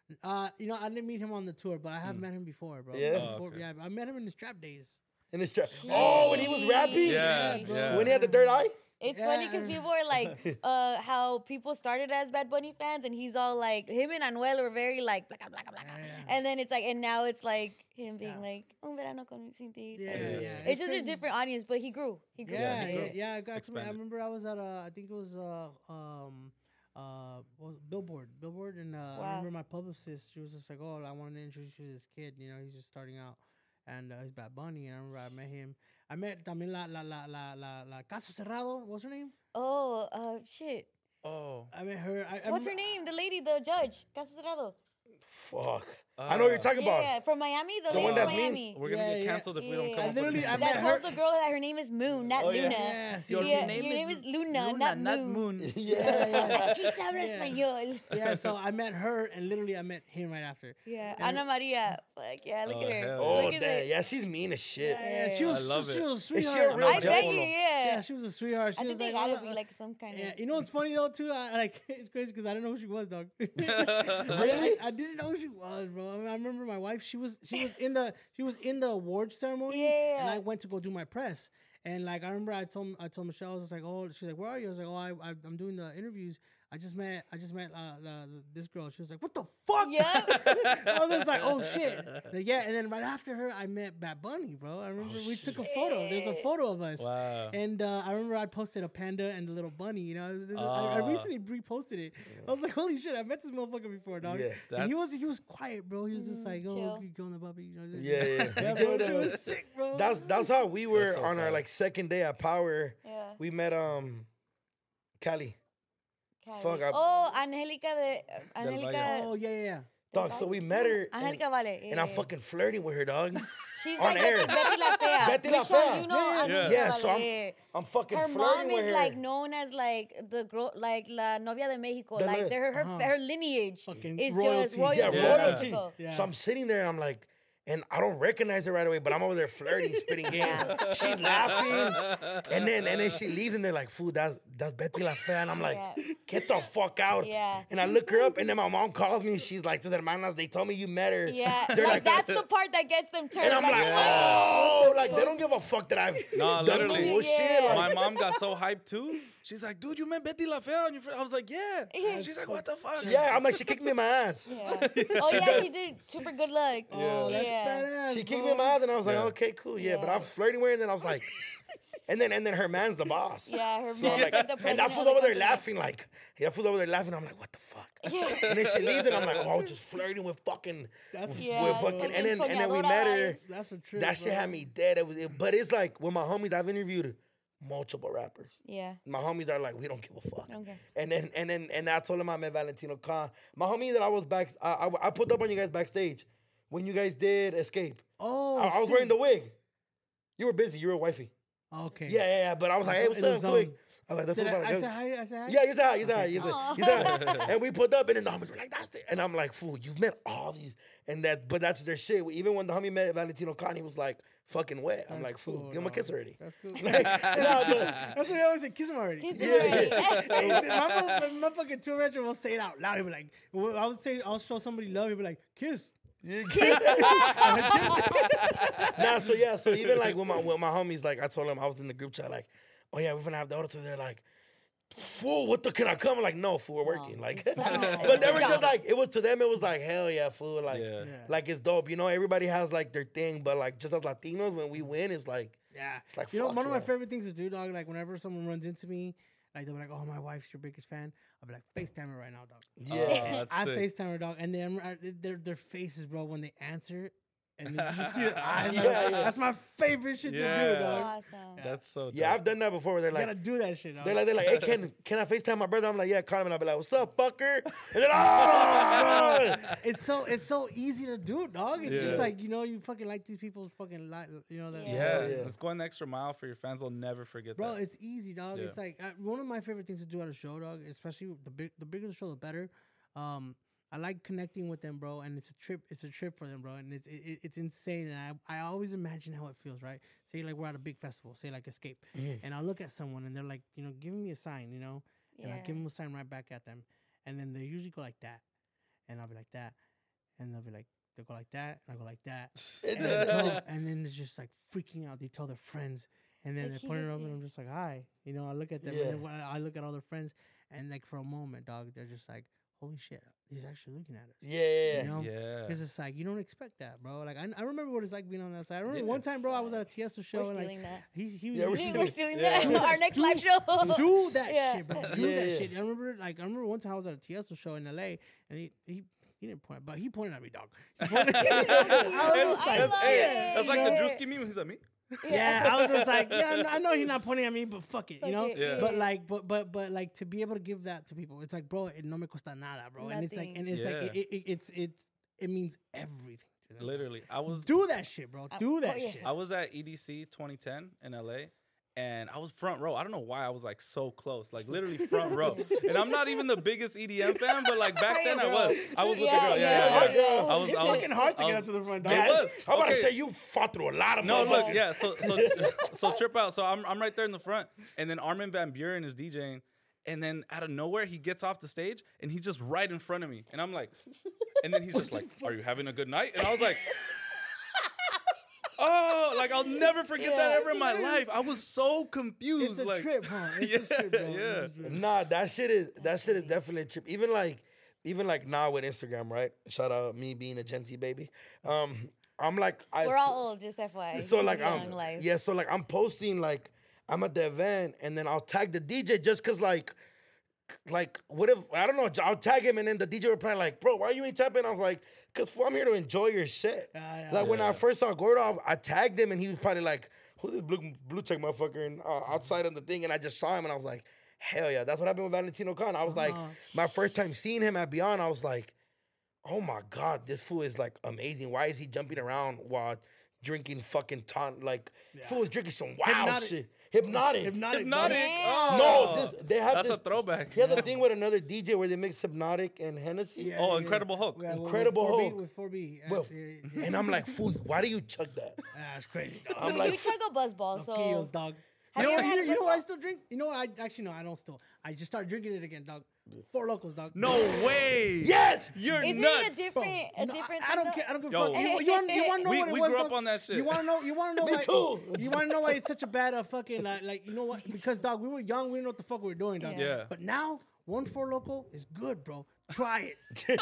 Uh, you know, I didn't meet him on the tour, but I have met him before, bro. Yeah? Oh, Before, okay. yeah. I met him in his trap days. In his trap. Oh, when he was rapping? Yeah, bro. yeah. When he had the third eye? It's Yeah, funny I because remember. people are like, uh, how people started as Bad Bunny fans, and he's all like, him and Anuel were very like, black, black, black, Yeah, yeah. and then it's like, and now it's like him being Yeah. like, un verano con sin ti. Yeah, Like, yeah. Yeah. It's just a crazy. different audience, but he grew. He grew. Yeah, he yeah, grew. yeah. I, got some, I Expanded. remember I was at uh, I think it was uh, um, uh, what was it? Billboard, Billboard, and uh, I Wow. remember my publicist. She was just like, "Oh, I wanted to introduce you to this kid. You know, he's just starting out, and uh, he's Bad Bunny." And I remember I met him. I met también la la la la la, la Caso Cerrado. What's her name? Oh, uh, shit. Oh. I met her. I, I What's her remember- name? The lady, the judge, Caso Cerrado. Fuck. I know what you're talking about. Yeah, from Miami. The, The lady one from that's mean? Miami. We're gonna Yeah, get yeah. canceled if we don't Yeah. come I up with a literally- new I name. met That her- tells the girl that her name is Moon, not Oh, yeah. Luna. Yeah, see, Your, yeah, name, your name is Luna, Luna, not, not Moon. Moon. Yeah, yeah. Aquí se habla Yeah. español. yeah. So I met her, and literally I met him right after. Yeah, And- Ana Maria. Fuck yeah, look Oh, at her. hell Oh, Look at damn. it. Yeah, she's mean as shit. Yeah, she was. I love she it. was a Is she a sweetheart. real I Joe bet or you, no? yeah. Yeah, she was a sweetheart. She I was think they like, gotta "Oh, be uh, like some kind of. yeah, you know what's funny though too? I like it's crazy because I didn't know who she was, dog. Really? I, I didn't know who she was, bro. I, mean, I remember my wife. She was she was in the she was in the award ceremony, and Yeah. I went to go do my press. And like I remember, I told I told Michelle, I was just like, oh, she's like, where are you? I was like, oh, I, I I'm doing the interviews. I just met I just met uh, the, this girl. She was like, what the fuck? Yep. I was just like, oh shit. Like, yeah, and then right after her, I met Bad Bunny, bro. I remember we took a photo. There's a photo of us. Wow. And uh, I remember I posted a panda and the little bunny. You know, This is- I, I Ah. recently reposted it. I was like, "Holy shit! I met this motherfucker before, dog." Yeah. And he was That's- he was quiet, bro. He was just Mm, like, "Oh, chill. you going the puppy?" You know, this- Yeah, yeah. yeah, He bro. did, It uh, was sick, bro. That's that's how we were so on our fire. like second day at Power. Yeah. We met um Cali. Cali. Fuck, I- Oh, Angelica de Angelica. Oh yeah, yeah, yeah. Dog, so we met her and, Angelica Vale. and I'm yeah. fucking flirting with her, dog. She's on like air. Betty, Betty La Fea. Betty La Michelle, Fea. you know Yeah, Angelica yeah, so I'm- Vale. I'm fucking Her flirting mom with is her. like known as like the girl, like La Novia de Mexico. The like li- they're, her Uh-huh. her lineage Fucking is royalty. just yeah, royalty. Yeah. in royalty. Mexico. Yeah. So I'm sitting there and I'm like, and I don't recognize her right away, but I'm over there flirting, spitting game. She's laughing, and then and then she leaves, and they're like, "Fool, that's that's Betty La Fea," and I'm like, Yeah. "Get the fuck out!" Yeah. And I look her up, and then my mom calls me. She's like, "Tus hermanas, they told me you met her." Yeah, They're like, that's the part that gets them turned. And I'm like, oh, like they don't give a fuck that I've No, done literally. cool shit. Yeah. Like, My mom got so hyped too. She's like, dude, you met Betty La Fea on your friend. I was like, yeah. Yeah. She's like, what the fuck? yeah, I'm like, she kicked me in my ass. Yeah. Oh She yeah, does- she did super good luck. Oh, that's Yeah. badass. She kicked bro. me in my ass, and I was like, Yeah. okay, cool, yeah. But Yeah. I'm flirting with her, and then I was like, and then and then her man's the boss. Yeah, her So I'm man's like, like the and that president fool's of the over there company. laughing, like, yeah, fool's over there laughing. I'm like, what the fuck? Yeah. And then she leaves, and I'm like, oh, I was just flirting with fucking, That's with, Yeah, with fucking, fucking and then and then we met her. soñadora. That's a trip. That shit bro. had me dead. It was, it, but it's like with my homies, I've interviewed multiple rappers. Yeah. My homies are like, we don't give a fuck. Okay. And then and then and I told him I met Valentino Khan. My homie that I was back, I, I, I put up on you guys backstage when you guys did Escape. Oh, I, I was sick. wearing the wig. You were busy. You were wifey. Okay. Yeah, yeah, yeah. But I was like, I hey, saw- what's in the up, quick? zone. I was like, that's Did what I, about I it. said hi. I said hi. Yeah, you said hi, you said hi, you said Aw. you said hi. And we put up, and then the homies were like, that's it. And I'm like, fool, you've met all these. And that, but that's their shit. Even when the homie met Valentino Khan, he was like, fucking wet. I'm That's like, fool, cool, give him a dog. kiss already. That's cool. Like, nah, but- That's what I always say. Kiss him already. Kiss Yeah, him yeah. already. Hey, my, my, my fucking tour manager will say it out loud. He'll be like, well, I would say, I'll show somebody love. He'll be like, kiss. Yeah, nah, so yeah, so even like with my with my homies, like I told them I was in the group chat, like, oh yeah, we're gonna have the auto. They're like, fool, what the can I come? I'm like, no, fool, we're working. Like, but they were just like, it was to them, it was like, hell yeah, fool, like, Yeah. Yeah. like it's dope. You know, everybody has like their thing, but like just as Latinos, when we win, it's like, Yeah. it's like, You know, fuck one of my yeah. favorite things to do, dog, like whenever someone runs into me, like they'll be like, oh, my wife's your biggest fan. I'll be like, FaceTime her right now, dog. Oh, Yeah, that's I sick. FaceTime her, dog. And then I, their, their faces, bro, when they answer, and then you just see their eyes. Yeah, like, yeah. That's my favorite shit Yeah. to do, dog. Awesome. That's so yeah, dope. I've done that before. Where they're You like, gotta do that shit, dog. they're like, they're like, hey, can can I FaceTime my brother? I'm like, yeah, call him, and I'll be like, what's up, fucker? And then, oh, God. it's so it's so easy to do, dog. It's Yeah. just like, you know, you fucking like these people's fucking like, you know, that. Yeah. Yeah, yeah. it's going the extra mile for your fans. They'll never forget Bro, that. it's easy, dog. Yeah. It's like uh, one of my favorite things to do at a show, dog. Especially the big, the bigger the show, the better. Um, I like connecting with them, bro, and it's a trip. It's a trip for them, bro, and it's it, it's insane. And I I always imagine how it feels, right? Say like we're at a big festival, say like Escape, and I look at someone and they're like, you know, giving me a sign, you know, and I Yeah. give them a sign right back at them, and then they usually go like that, and I'll be like that. and they'll be like, they'll go like that, and I go like that, and, they go, and then it's just like freaking out. They tell their friends, and then Like, they he put it just- over, and I'm just like, hi, you know, I look at them, Yeah. and then when I I look at all their friends, and like for a moment, dog, they're just like, holy shit, he's actually looking at us. Yeah, yeah, yeah. You know? Yeah. Because it's like, you don't expect that, bro. Like, I, I remember what it's like being on that side. I remember Yeah. one time, bro, I was at a Tiesto show. We're and, like, stealing that. He's, he was Yeah, we're he- We're stealing- stealing Yeah. that. Our next live show. do that Yeah. shit, bro. Do Yeah, that yeah. shit. I remember, like, I remember one time I was at a Tiesto show in L A, and he, he, he didn't point, but he pointed at me, dog. He pointed at me. I was That's- just I like, love Hey, it. that's like the Yeah. Drewski meme. He's like me. yeah, I was just like, yeah, I know- I know he's not pointing at me, but fuck it, Fuck you know. it, Yeah. But like, but but but like to be able to give that to people, it's like, bro, it no me cuesta nada, bro, and it's like, Nothing. and it's like, Yeah. it, it, it's it's it means everything to them. Literally, I was Do that shit, bro. Uh, Do oh, that yeah. shit. I was at E D C twenty ten in L A, and I was front row. I don't know why I was like so close, like literally front row. And I'm not even the biggest E D M fan, but like back Probably then a I girl. was. I was with Yeah, the girl. yeah, Yeah, yeah, yeah. yeah. I was. It's I was. fucking hard to I get was- up to the front, It dog. Yes. was. I'm about to Okay. say you fought through a lot of No, look, motherfuckers. yeah. So, so, so trip out. So I'm, I'm right there in the front, and then Armin van Buren is DJing, and then out of nowhere he gets off the stage, and he's just right in front of me, and I'm like, and then he's just like, "Are you having a good night?" And I was like, "Oh, like I'll never forget that Yeah. ever in my life." I was so confused. It's a like, trip, huh? It's yeah, a trip, bro. yeah. It's a trip. Nah, that shit is that shit is definitely a trip. Even like even like now with Instagram, right? Shout out me being a Gen Z baby. Um, I'm like I We're all old, just F Y I. so like young I'm life. yeah, so like I'm posting like I'm at the event and then I'll tag the D J just cause like like what if I don't know, I'll tag him and then the D J reply like, bro, why you ain't tapping? I was like, cause fool, I'm here to enjoy your shit. Yeah, yeah, like when I yeah. first saw Gordo, I tagged him and he was probably like, who's this blue blue check motherfucker and uh, outside of the thing, and I just saw him and I was like, hell yeah, that's what happened with Valentino Khan. I was like, Uh-huh. my first time seeing him at Beyond, I was like, oh my God, this fool is like amazing. Why is he jumping around while drinking fucking ton? Like, fool is drinking some wild Hypnotic. shit. Hypnotic. Hypnotic. Hypnotic. Damn. Oh. No, this, they have That's this. a throwback. He has a thing with another D J where they mix Hypnotic and Hennessy. Yeah, Oh, yeah. Incredible Hulk. Yeah, with- Incredible with four B, Hulk. with four B. Well, actually, yeah. And I'm like, fool, why do you chug that? That's crazy, dog. I'm Dude, like, you chug a buzzball, so Loquillos, dog. Have You you know, ever you, had know, you know what I Buzzball? still drink? You know what? I actually no, I don't still. I just started drinking it again, dog. Four Locos, dog. No way. yes! You're isn't nuts. it a different, a No, different? I, I don't thing, care. I don't give a Yo. fuck. You, you want, you want to know We- what it we was? grew up dog? on that shit. You want to know? You want to know Me why? too. You want to know why it's such a bad uh, fucking like, like you know what? Because dog, we were young. We didn't know what the fuck we were doing, dog. Yeah. Yeah. But now one Four Loco is good, bro. Try it.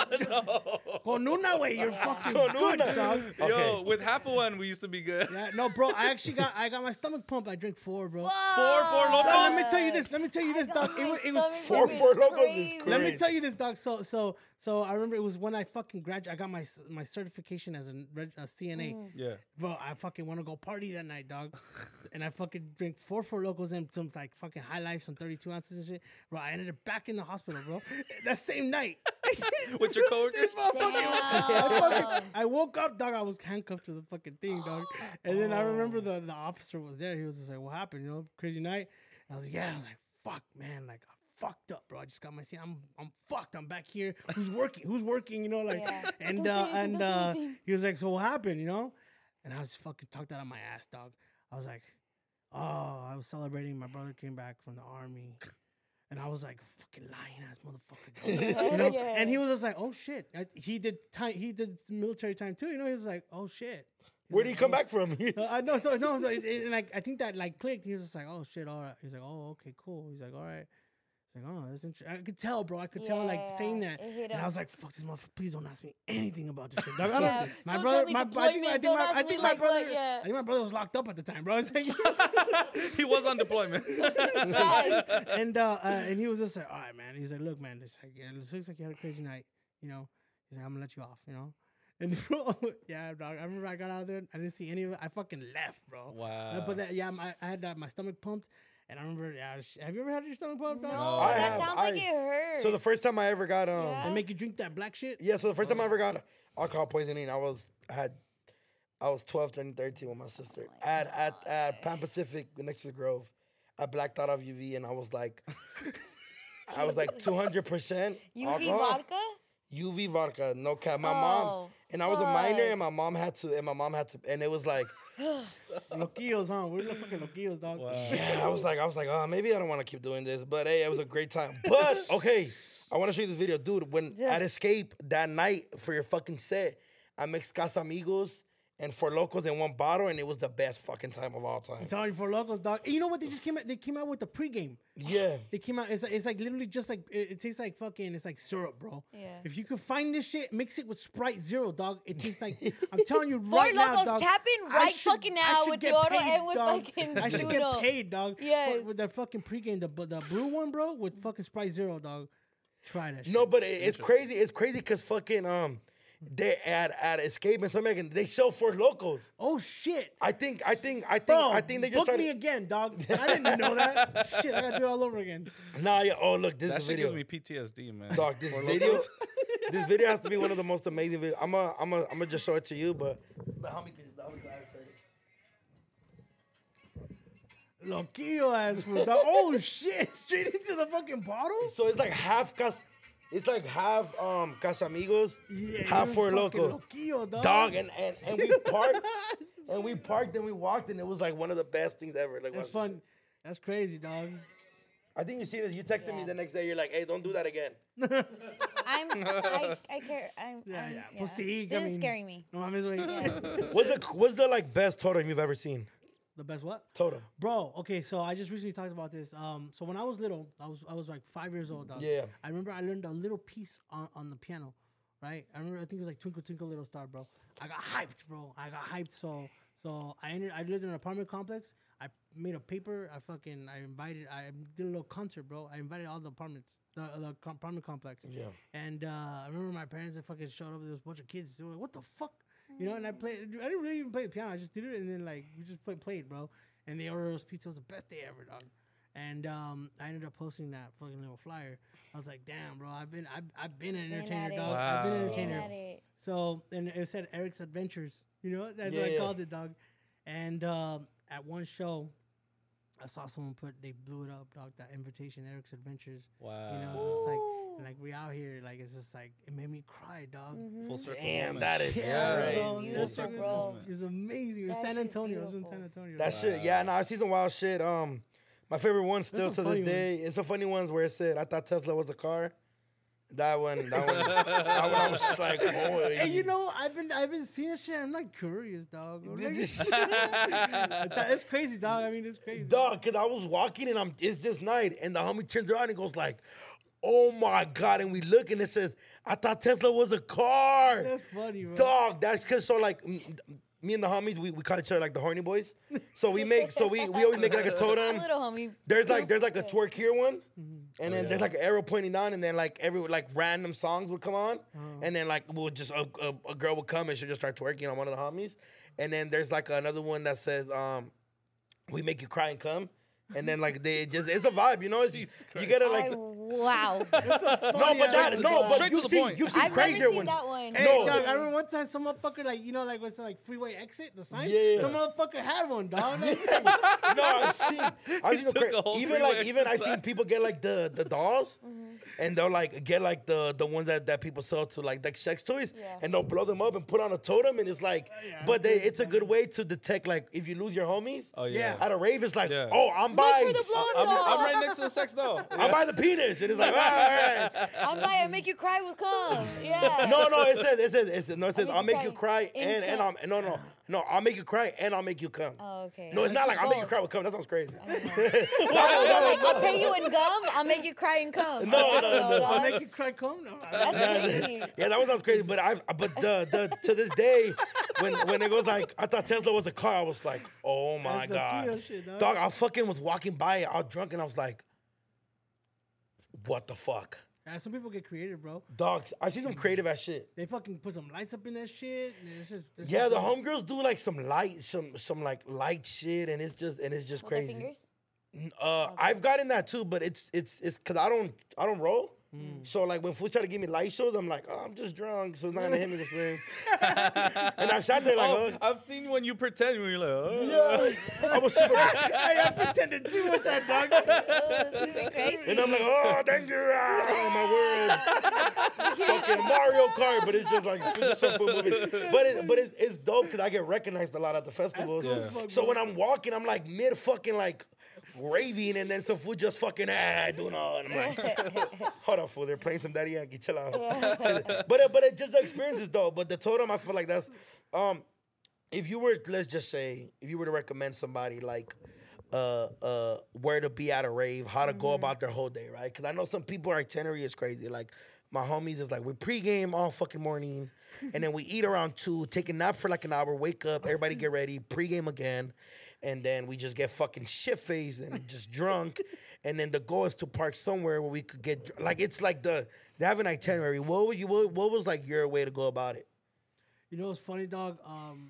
Con una way, you're fucking Con good, una. dog. Yo, Okay. with half of one, we used to be good. Yeah, no, bro. I actually got I got my stomach pumped. I drink four, bro. Fuck. Four, four Locos? Dog, let me tell you this. Let me tell you I this, got dog. It my was it was stomach Four pumping Four Locos is crazy. Let me Great. tell you this, dog. So, so, so I remember it was when I fucking graduated. I got my s- my certification as a, reg- a C N A. Mm. Yeah. Bro, I fucking want to go party that night, dog. And I fucking drink four four locals and some like fucking high life, some thirty-two ounces and shit. Bro, I ended up back in the hospital, bro. That same night. With your coworkers? This motherfucker- I, Damn. fucking- I woke up, dog. I was handcuffed to the fucking thing, dog. And then I remember the, the officer was there. He was just like, "What happened? You know, crazy night." And I was like, "Yeah." I was like, "Fuck, man, like." I fucked up, bro. I just got my C. I'm I'm fucked. I'm back here. Who's working? Who's working? You know, like Yeah. and Don't say uh, anything, and don't say uh, anything. he was like, "So what happened?" You know, and I was fucking talked out of my ass, dog. I was like, "Oh, I was celebrating. My brother came back from the army." And I was like, fucking lying ass motherfucker. dog. You know? Yeah. And he was just like, oh shit. I, he did time he did military time too. You know, he was like, oh shit. He's Where did like, he come "Oh." back from? Uh, I know, so no, no, it- it- and I, I think that like clicked. He was just like, "Oh shit, all right." He's like, "Oh, okay, cool." He's like, "All right." He's like, "Oh, that's interesting." I could tell, bro. I could tell, like Yeah, saying that, it hit and I him. was like, "Fuck this motherfucker! Please don't ask me anything about this shit." Dog. I don't, Yeah, my don't brother, tell me my I think, I think deployment, don't my, I ask me, think my like, what, brother, yeah. I think my brother was locked up at the time, bro. It's like- He was on deployment. Yes. and uh, uh, and he was just like, "All right, man." He's like, "Look, man, it's like, yeah, it looks like you had a crazy night, you know." He's like, "I'm gonna let you off, you know." And bro, yeah, dog. I remember I got out of there. I didn't see any of it. I fucking left, bro. Wow. Uh, But that, yeah, my, I had uh, my stomach pumped, and I remember. Yeah, sh- have you ever had your stomach pumped? No, dog? No. I that have, sounds I- like it hurts. So the first time I ever got um Yeah. They make you drink that black shit. yeah, so the first time I ever got alcohol poisoning, I was I had I was twelve, turning thirteen with my sister Oh my at at at Pan Pacific next to the Grove. I blacked out of U V and I was like I was like two hundred percent U V alcohol. vodka? U V vodka, no cap. My mom Oh, and I was a minor fuck. and my mom had to and my mom had to and it was like Loquillos, huh? We're the fucking loquillos, dog. Wow. yeah, I was like I was like, oh maybe I don't want to keep doing this. But hey, it was a great time. But okay, I want to show you this video, dude. When Yeah. at Escape that night for your fucking set, I mixed Casamigos and Four Locos in one bottle, and it was the best fucking time of all time. I'm telling you, for locals, dog. And you know what? They just came out. They came out with the pregame. Yeah. They came out. It's like, it's like literally just like it, it tastes like fucking. It's like syrup, bro. Yeah. If you could find this shit, mix it with Sprite Zero, dog. It tastes like. I'm telling you Four right now, Locos dog. tapping I right should- fucking I now should with get the oro paid, and with dog. fucking I should Juno. get paid, dog. Yes. For- with that fucking pregame, the the blue one, bro, with fucking Sprite Zero, dog. Try that. Shit. No, but it, it's crazy. It's crazy because fucking um, they at at Escape and something like, they sell Four Locos. Oh shit. I think I think I think Bro, I think they just book trying me to. again, dog. I didn't know that. Shit, I gotta do it all over again. Nah, yeah. Oh, look, this That is shit video. gives me P T S D, man. Dog, this Four video, Locos. this video has to be one of the most amazing videos. I'm gonna, I'm gonna, I'm gonna just show it to you, but the homie can, the homie can say it. Loquillo ass fool, dog. Oh shit, straight into the fucking bottle. So it's like half cas, it's like half um Casamigos, half you're Four fucking Loco. Loquillo, dog. Dog, and and and we parked, and we parked, and we walked, and it was like one of the best things ever. Like, That's watch this fun. That's crazy, dog. shit. I think you see this. You texted me Yeah. the next day. You're like, hey, don't do that again. I'm. I, I care. I'm. Yeah, I'm, yeah. Well, see, I This is mean- scaring me. No mames, güey. What's the what's the like best totem you've ever seen? The best what? Totem. Bro, okay, so I just recently talked about this. Um, so when I was little, I was I was like five years old. Dog. Yeah. I remember I learned a little piece on, on the piano, right? I remember I think it was like Twinkle Twinkle Little Star, bro. I got hyped, bro. I got hyped. So so I ended, I lived in an apartment complex. I made a paper. I fucking I invited. I did a little concert, bro. I invited all the apartments, the, the com- apartment complex. Yeah. And uh, I remember my parents. They fucking showed up. There was a bunch of kids. They were like, "What the fuck?" You know. And I played. I didn't really even play the piano. I just did it, and then like we just play, played, bro. And the Oreos pizza was the best day ever, dog. And um, I ended up posting that fucking little flyer. I was like, "Damn, bro, I've been, I've, I've been an Been entertainer, at it. dog. I've been an Wow. Been entertainer." at it. So, and it said Eric's Adventures. You know, that's what Yeah. I called it, dog. And um, at one show, I saw someone put, they blew it up, dog. That invitation, Eric's Adventures. Wow. You know, it's just like, Ooh. like we out here, like it's just like it made me cry, dog. Mhm. Full circle. Damn, moment. that is Yeah, crazy. bro, Beautiful, that shit bro. was- It was amazing. It was That San shit's Antonio. I was in beautiful. San Antonio. That shit, yeah, no, I see some wild shit. Um, my favorite one still some to this funny day. It's a funny ones where it said, "I thought Tesla was a car." That one, that one, that one. I was just like, oh, And you know, I've been I've been seeing shit. I'm like curious, dog. I'm like, This- it's crazy, dog. I mean, it's crazy. dog, because I was walking and I'm it's this night, and the homie turns around and goes like, "Oh my god!" And we look and it says, "I thought Tesla was a car." That's funny, bro. Dog, that's because so like m- me and the homies, we, we call each other like the horny boys. So we make so we we always make like a totem. Little homie. There's like there's like a twerk here one, Mm-hmm. and Oh, then yeah. there's like an arrow pointing down, and then like every like random songs would come on, Uh-huh. and then like we'll just a, a, a girl would come and she'll just start twerking on one of the homies, and then there's like another one that says um, "We make you cry and come," and then like they just it's a vibe, you know. It's, you gotta like I, wow. no, but that no, but Straight to you've the seen point. you've seen I've never crazier seen ones. that one. Hey, No. dog, I remember one time some motherfucker, like, you know, like, what's like freeway exit, the sign? Yeah. Some motherfucker had one, dog. Like, No, I've seen, I've seen the took cra- a whole even freeway like even I've seen exercise. people get like the the dolls, Mm-hmm. and they'll like get like the the ones that, that people sell to like like sex toys, Yeah. and they'll blow them up and put on a totem, and it's like, yeah, but they, I've heard it's a good way to detect like if you lose your homies. Oh yeah. At a rave, it's like, Yeah. oh, I'm Look by, for the blow I'm, doll. I'm right next to the sex doll. I'm by the penis, and it's like, all right. I'm by. I make you cry with cum. Yeah. No, no, it says, it says, it says, no, it says, make I'll you make you cry cry in and and cum. I'm no no no, I'll make you cry and I'll make you come. Oh, okay. No, it's not like I'll make you Both. cry with cum. That sounds crazy. They're like, I'll pay you in gum. I'll make you cry and cum. No, I no, don't know, no. dog. I'll make you cry, come? No, That's crazy. Yeah, that one sounds crazy, but I but the the to this day, when when it goes like I thought Tesla was a car, I was like, oh my That's the god, Kia shit, dog. dog! I fucking was walking by it, all drunk, and I was like, what the fuck, Yeah, some people get creative, bro. dog? I see some creative ass shit. They fucking put some lights up in that shit. And it's just, it's Yeah, just the like- homegirls do like some light, some some like light shit, and it's just and it's just With their crazy. fingers? Uh, I've gotten that too, but it's it's it's because I don't I don't roll. Mm. So like when fools try to give me light shows, I'm like, oh, I'm just drunk, so it's not gonna hit me the same. And I sat there like, Oh, oh, I've seen when you pretend when you're like, oh. yeah. I was super, Hey, I pretended too one time, dog. Oh, this is been crazy. and I'm like, oh, thank you, ah, my word, fucking Mario Kart, but it's just like it's just some food movie. But it, but it's it's dope because I get recognized a lot at the festivals. cool as fuck, So bro. when I'm walking, I'm like mid fucking like raving, and then some fool just fucking ah doing all, and I'm like, hold on, fool, they're playing some Daddy Yankee, chill out. but it, but it just the experiences though. But the totem, I feel like that's um, if you were, let's just say, if you were to recommend somebody like. Uh, uh, where to be at a rave, how to mm-hmm. go about their whole day, right? Because I know some people itinerary is crazy. Like my homies is like we pregame all fucking morning, and then we eat around two, take a nap for like an hour, wake up, everybody get ready, pregame again, and then we just get fucking shit faced and just drunk, and then the goal is to park somewhere where we could get like it's like the they have an itinerary. What would you what, what was like your way to go about it? You know what's funny, dog? Um.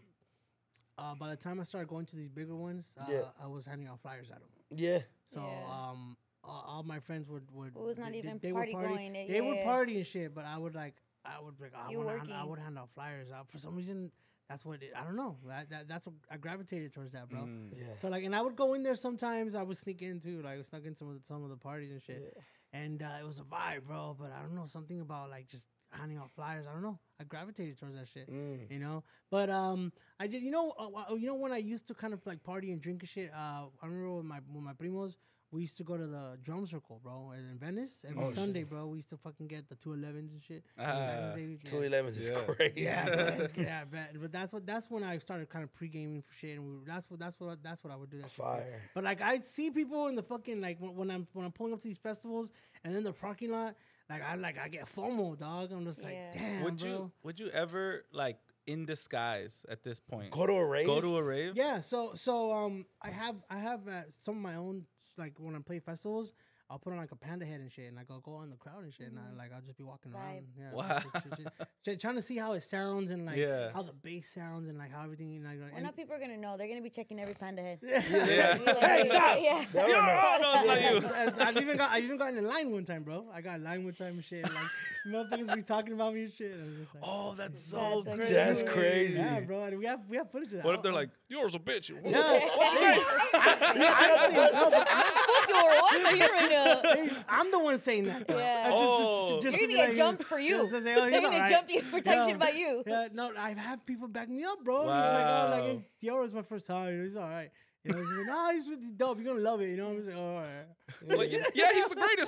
Uh, by the time I started going to these bigger ones, uh, yeah. I was handing out flyers at them. Yeah. So yeah. um, all, all my friends would would. It was not they, even they, they party would party going. It, they yeah. would party and shit, but I would like I would like I You would hand, working. I would hand out flyers. Uh, for some reason, that's what it, I don't know. That, that that's what I gravitated towards that, bro. Mm. Yeah. So like, and I would go in there sometimes. I would sneak in too. Like I snuck in some of the, some of the parties and shit. Yeah. And uh, it was a vibe, bro. But I don't know, something about like just handing out flyers. I don't know. I gravitated towards that shit, Mm. you know. But um, I did. You know, uh, you know when I used to kind of like party and drink and shit. Uh, I remember with my with my primos, we used to go to the drum circle, bro, in Venice every Oh, Sunday, shit. bro. We used to fucking get the two elevens and shit. Ah. Back in the day, we- Two yeah. elevens is Yeah. crazy. Yeah, man. yeah, but, but that's what that's when I started kind of pre gaming for shit, and we, that's what that's what that's what I would do. That shit for. Fire. But like I see people in the fucking like when, when I'm when I'm pulling up to these festivals and then the parking lot, like I like I get FOMO, dog. I'm just like, Yeah. damn, Would bro. you would you ever like in disguise at this point Go to a rave. go to a rave? Yeah, so so um I have I have uh, some of my own like when I play festivals, I'll put on like a panda head and shit, and like I'll go in the crowd and shit, and I like I'll just be walking Vibe. around, yeah, Wow. like, just- just- just trying to see how it sounds and like Yeah. how the bass sounds and like how everything like. Well, and- now people are gonna know. They're gonna be checking every panda head. Yeah. Hey, stop! Yeah. They don't know. Oh, no, it's not you. I've- I've even got I even got in the line one time, bro. I got in line one time and shit. Like motherfuckers be talking about me and shit. And I was just like, Oh, that's so That's crazy. That's crazy. yeah, bro. And we have we have footage of that. What if they're I'll- like, yours a bitch? yeah, What you say? honestly, no, but Fuck you, or what? You're in a- hey, I'm the one saying that. though. Yeah. I just- Oh. just- just You're to gonna be get like, jumped for you. just to say, oh, he's They're gonna alright. jump you for talking Yeah. shit about you. Yeah, no, I have people back me up, bro. He's Wow. like, oh, like hey, Dioro's my first time. He's all right. You know, he's like, no, he's really dope. You're gonna love it. You know, I'm just like, oh, all right. Like, yeah, yeah, he's the greatest.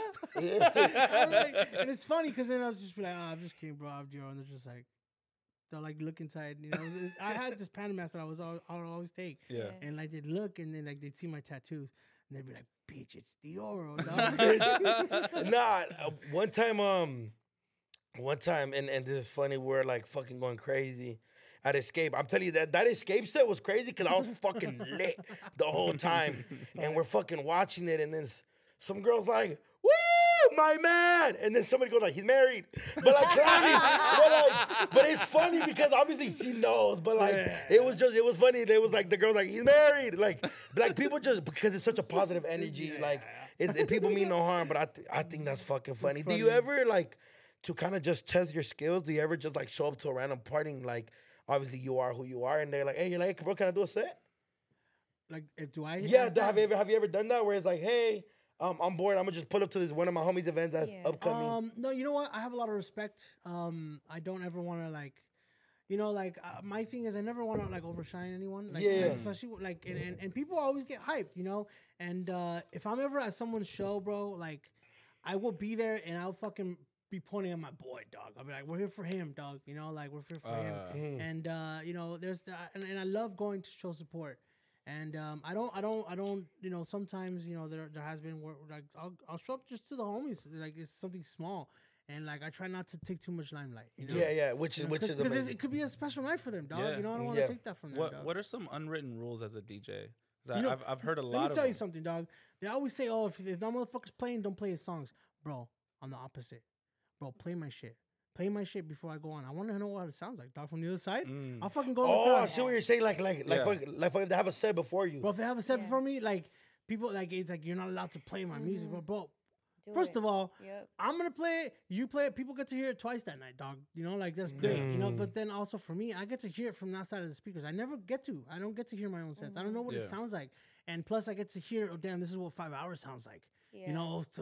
I'm like- and it's funny because then I was just be like, oh, I'm just kidding, bro. I'm Dior, and they're just like, they'll like look inside. You know, It's- it's- I had this Panda mask that I was al- I would always take, Yeah. and like they'd look, and then like they'd see my tattoos, and they'd be like, bitch, it's Dior, dog, bitch. Nah, uh, one time, um, one time, and, and this is funny, we're like fucking going crazy at Escape. I'm telling you that that Escape set was crazy because I was fucking lit the whole time, and we're fucking watching it, and then s- some girls like, "Woo, my man!" and then somebody goes like, "He's married," but like clapping, but like, but it's funny because obviously she knows, but like it was just it was funny. They was like the girls like, "He's married," like like people just because it's such a positive energy, like it, it, people mean no harm, but I th- I think that's fucking funny. Do you funny. ever like to kind of just test your skills? Do you ever just like show up to a random party and like obviously you are who you are, and they're like, "Hey, you like, bro, can I do a set?" Like, if do I? Yeah, ask th- have that? you ever have you ever done that where it's like, "Hey, um, I'm bored. I'm gonna just pull up to this one of my homies' events that's Yeah. upcoming." Um, no, you know what? I have a lot of respect. Um, I don't ever want to like, you know, like uh, my thing is I never want to like overshine anyone. Like, Yeah. like, especially with, like, and, and and people always get hyped, you know. And uh, if I'm ever at someone's show, bro, like, I will be there and I'll fucking be pointing at my boy, dog. I'll be like, we're here for him, dog. You know, like we're here for him. Uh, Mm. And uh, you know, there's the, and, and I love going to show support. And um, I don't, I don't, I don't, you know. Sometimes, you know, there there has been where like I'll I'll show up just to the homies, like it's something small, and like I try not to take too much limelight. You know? Yeah, yeah, which is which is because amazing. it could be a special night for them, dog. Yeah. You know, I don't want to Yeah. take that from them. What dog. What are some unwritten rules as a D J? 'Cause I, You know, I've I've heard a lot Let me of tell you them. something, dog. They always say, "Oh, if if that motherfucker's playing, don't play his songs, bro." I'm the opposite, bro. Play my shit. Play my shit before I go on. I want to know what it sounds like, dog. From the other side, Mm. I'll fucking go. in the Oh, crowd. I see what you're saying. Like, like, like, Yeah. for, like, for if they have a set before you. Bro, if they have a set Yeah. before me, like people, like it's like you're not allowed to play my music, bro. Bro, Do first it. of all, Yep. I'm gonna play it. You play it. People get to hear it twice that night, dog. You know, like that's great. You know, Mm. but then also for me, I get to hear it from that side of the speakers. I never get to. I don't get to hear my own sets. I don't know what Yeah. it sounds like. And plus, I get to hear. Oh, damn, this is what five hours sounds like. Yeah. You know, to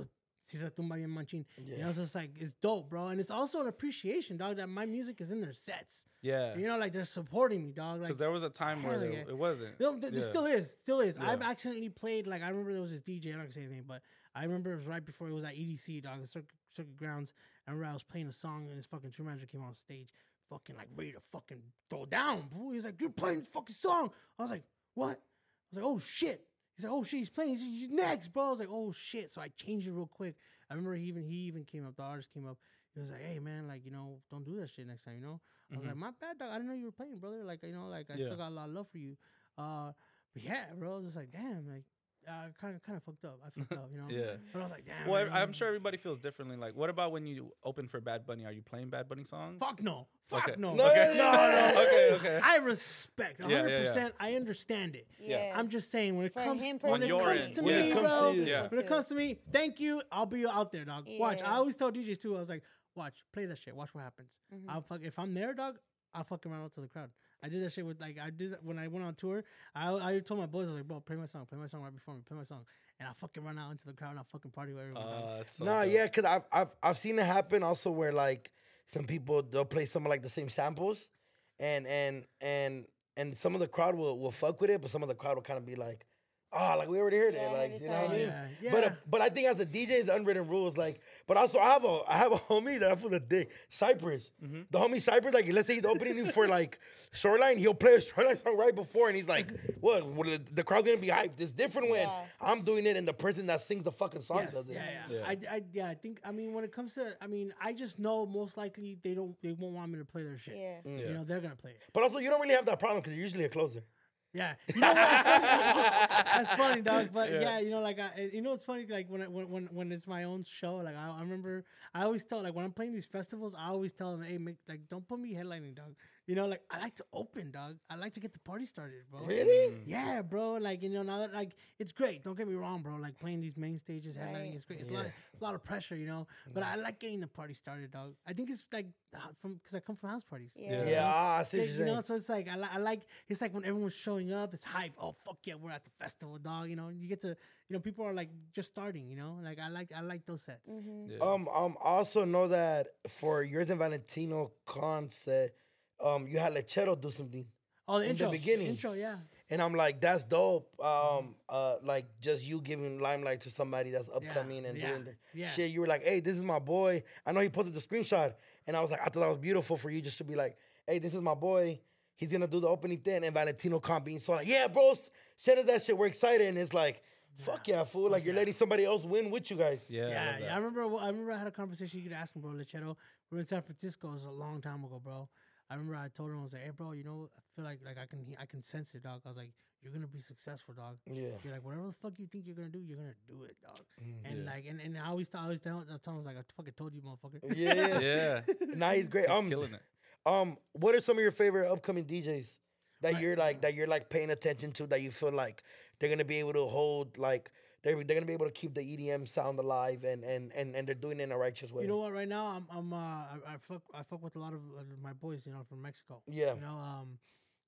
Si la tumba bien machín. Yeah. You know, so it's like, it's dope, bro. And it's also an appreciation, dog, that my music is in their sets. Yeah. You know, like they're supporting me, dog. Like, Because there was a time where hell there, yeah. it wasn't. No, th- Yeah. It still is, still is. Yeah. I've accidentally played, like, I remember there was this D J, I'm not gonna say his name, but I remember it was right before it was at E D C, dog, Circuit, Circuit Grounds. I remember I was playing a song and this fucking tour manager came on stage, fucking like ready to fucking throw down, bro. He was like, "You're playing this fucking song." I was like, "What?" I was like, "Oh shit." He's like, "Oh shit, he's playing. He's, he's next, bro." I was like, "Oh shit." So I changed it real quick. I remember he even he even came up, the artist came up. He was like, "Hey man, like, you know, don't do that shit next time, you know?" I was Mhm. like, "My bad, dog. I didn't know you were playing, brother. Like, you know, like I Yeah. still got a lot of love for you." Uh, but yeah, bro, I was just like, "Damn, like, I kind of kind of fucked up. I fucked up, you know." Yeah. But I was like, "Damn." Well, man, I'm sure everybody feels differently. Like, what about when you open for Bad Bunny? Are you playing Bad Bunny songs? Fuck no. Fuck Okay. no. No, Okay. no, no, no. Okay, okay. I respect. one Yeah, hundred yeah, yeah. percent. I understand it. Yeah. I'm just saying when it For comes him when it personally. comes On to your me, end, yeah. bro. to you. Yeah. When it comes to me, thank you. I'll be out there, dog. Watch. Yeah. I always tell D Js too. I was like, watch, play that shit. Watch what happens. Mhm. I'll fuck if I'm there, dog. I'll fucking run out to the crowd. I did that shit with like I did it when I went on tour. I I told my boys I was like, bro, play my song, play my song right before me, play my song, and I fucking run out into the crowd and I fucking party with everyone. dog. Uh, that's so Nah, dope. yeah, cause I've I've I've seen it happen also where like some people they'll play some of like the same samples, and and and and some of the crowd will will fuck with it, but some of the crowd will kind of be like, oh, like we already heard Yeah, it, like already you know what I saw it. mean? Yeah, yeah. But uh, but I think as a D J, it's unwritten rules. Like, but also I have a I have a homie that I feel a dick, Cypress. Mm-hmm. The homie Cypress, like let's say he's opening you for like Shoreline, he'll play a Shoreline song right before, and he's like, "What? Well, the crowd's gonna be hyped." It's different when Yeah. I'm doing it and the person that sings the fucking song Yes, does it. yeah, yeah, Yeah. I, I, yeah, I think. I mean, when it comes to, I mean, I just know most likely they don't, they won't want me to play their shit. Yeah. Yeah. You know, they're gonna play it. But also, you don't really have that problem because you're usually a closer. Yeah, you know what? That's funny, That's funny, dog. But Yeah. yeah. you know, like I, you know, it's funny. Like when, I, when, when, when it's my own show, like I, I remember, I always tell, like when I'm playing these festivals, I always tell them, hey, make, like don't put me headlining, dog. You know, like I like to open, dog. I like to get the party started, bro. Really? Yeah, bro. Like you know, now that like it's great. Don't get me wrong, bro. Like playing these main stages, headlining, Right. it's great. It's a lot, it's a lot of pressure, you know. But I like getting the party started, dog. I think it's like uh, from because I come from house parties. Yeah. Yeah, ah, I see what Like, you're you know, saying. so it's like I, li- I like it's like when everyone's showing up, it's hype. Oh fuck yeah, we're at the festival, dog. You know, you get to you know people are like just starting. You know, like I like I like those sets. Mm-hmm. Yeah. Um, um, I also know that for yours and Valentino concert, um, you had Lechero do something, Oh, the In the intro, beginning. intro, yeah. and I'm like, that's dope. Um, uh, like just you giving limelight to somebody that's upcoming and yeah, doing the yeah. shit. You were like, hey, this is my boy. I know he posted the screenshot, and I was like, I thought that was beautiful for you just to be like, hey, this is my boy. He's gonna do the opening thing, and Valentino Con being so like, yeah, bro, send us that shit. We're excited, and it's like, fuck yeah, fool. Like you're letting somebody else win with you guys. Yeah, I Yeah, love yeah. that. I remember. I remember I had a conversation. You could ask him, bro. Lechero. We were in San Francisco. It was a long time ago, bro. I remember I told him I was like, "Hey, bro, you know, I feel like like I can he- I can sense it, dog." I was like, "You're gonna be successful, dog. Yeah. You're like whatever the fuck you think you're gonna do, you're gonna do it, dog." Mm. And Yeah. like and, and I always I always tell I tell him I was like, "I fucking told you, motherfucker." Yeah, yeah. Yeah. Nah, he's great. He's Um, killing it. um, what are some of your favorite upcoming D Js that Right. you're like that you're like paying attention to that you feel like they're gonna be able to hold like they're they're gonna be able to keep the E D M sound alive and and and, and they're doing it in a righteous way. You know what? Right now, I'm I'm uh I, I fuck I fuck with a lot of uh, my boys, you know, from Mexico. Yeah. You know, um,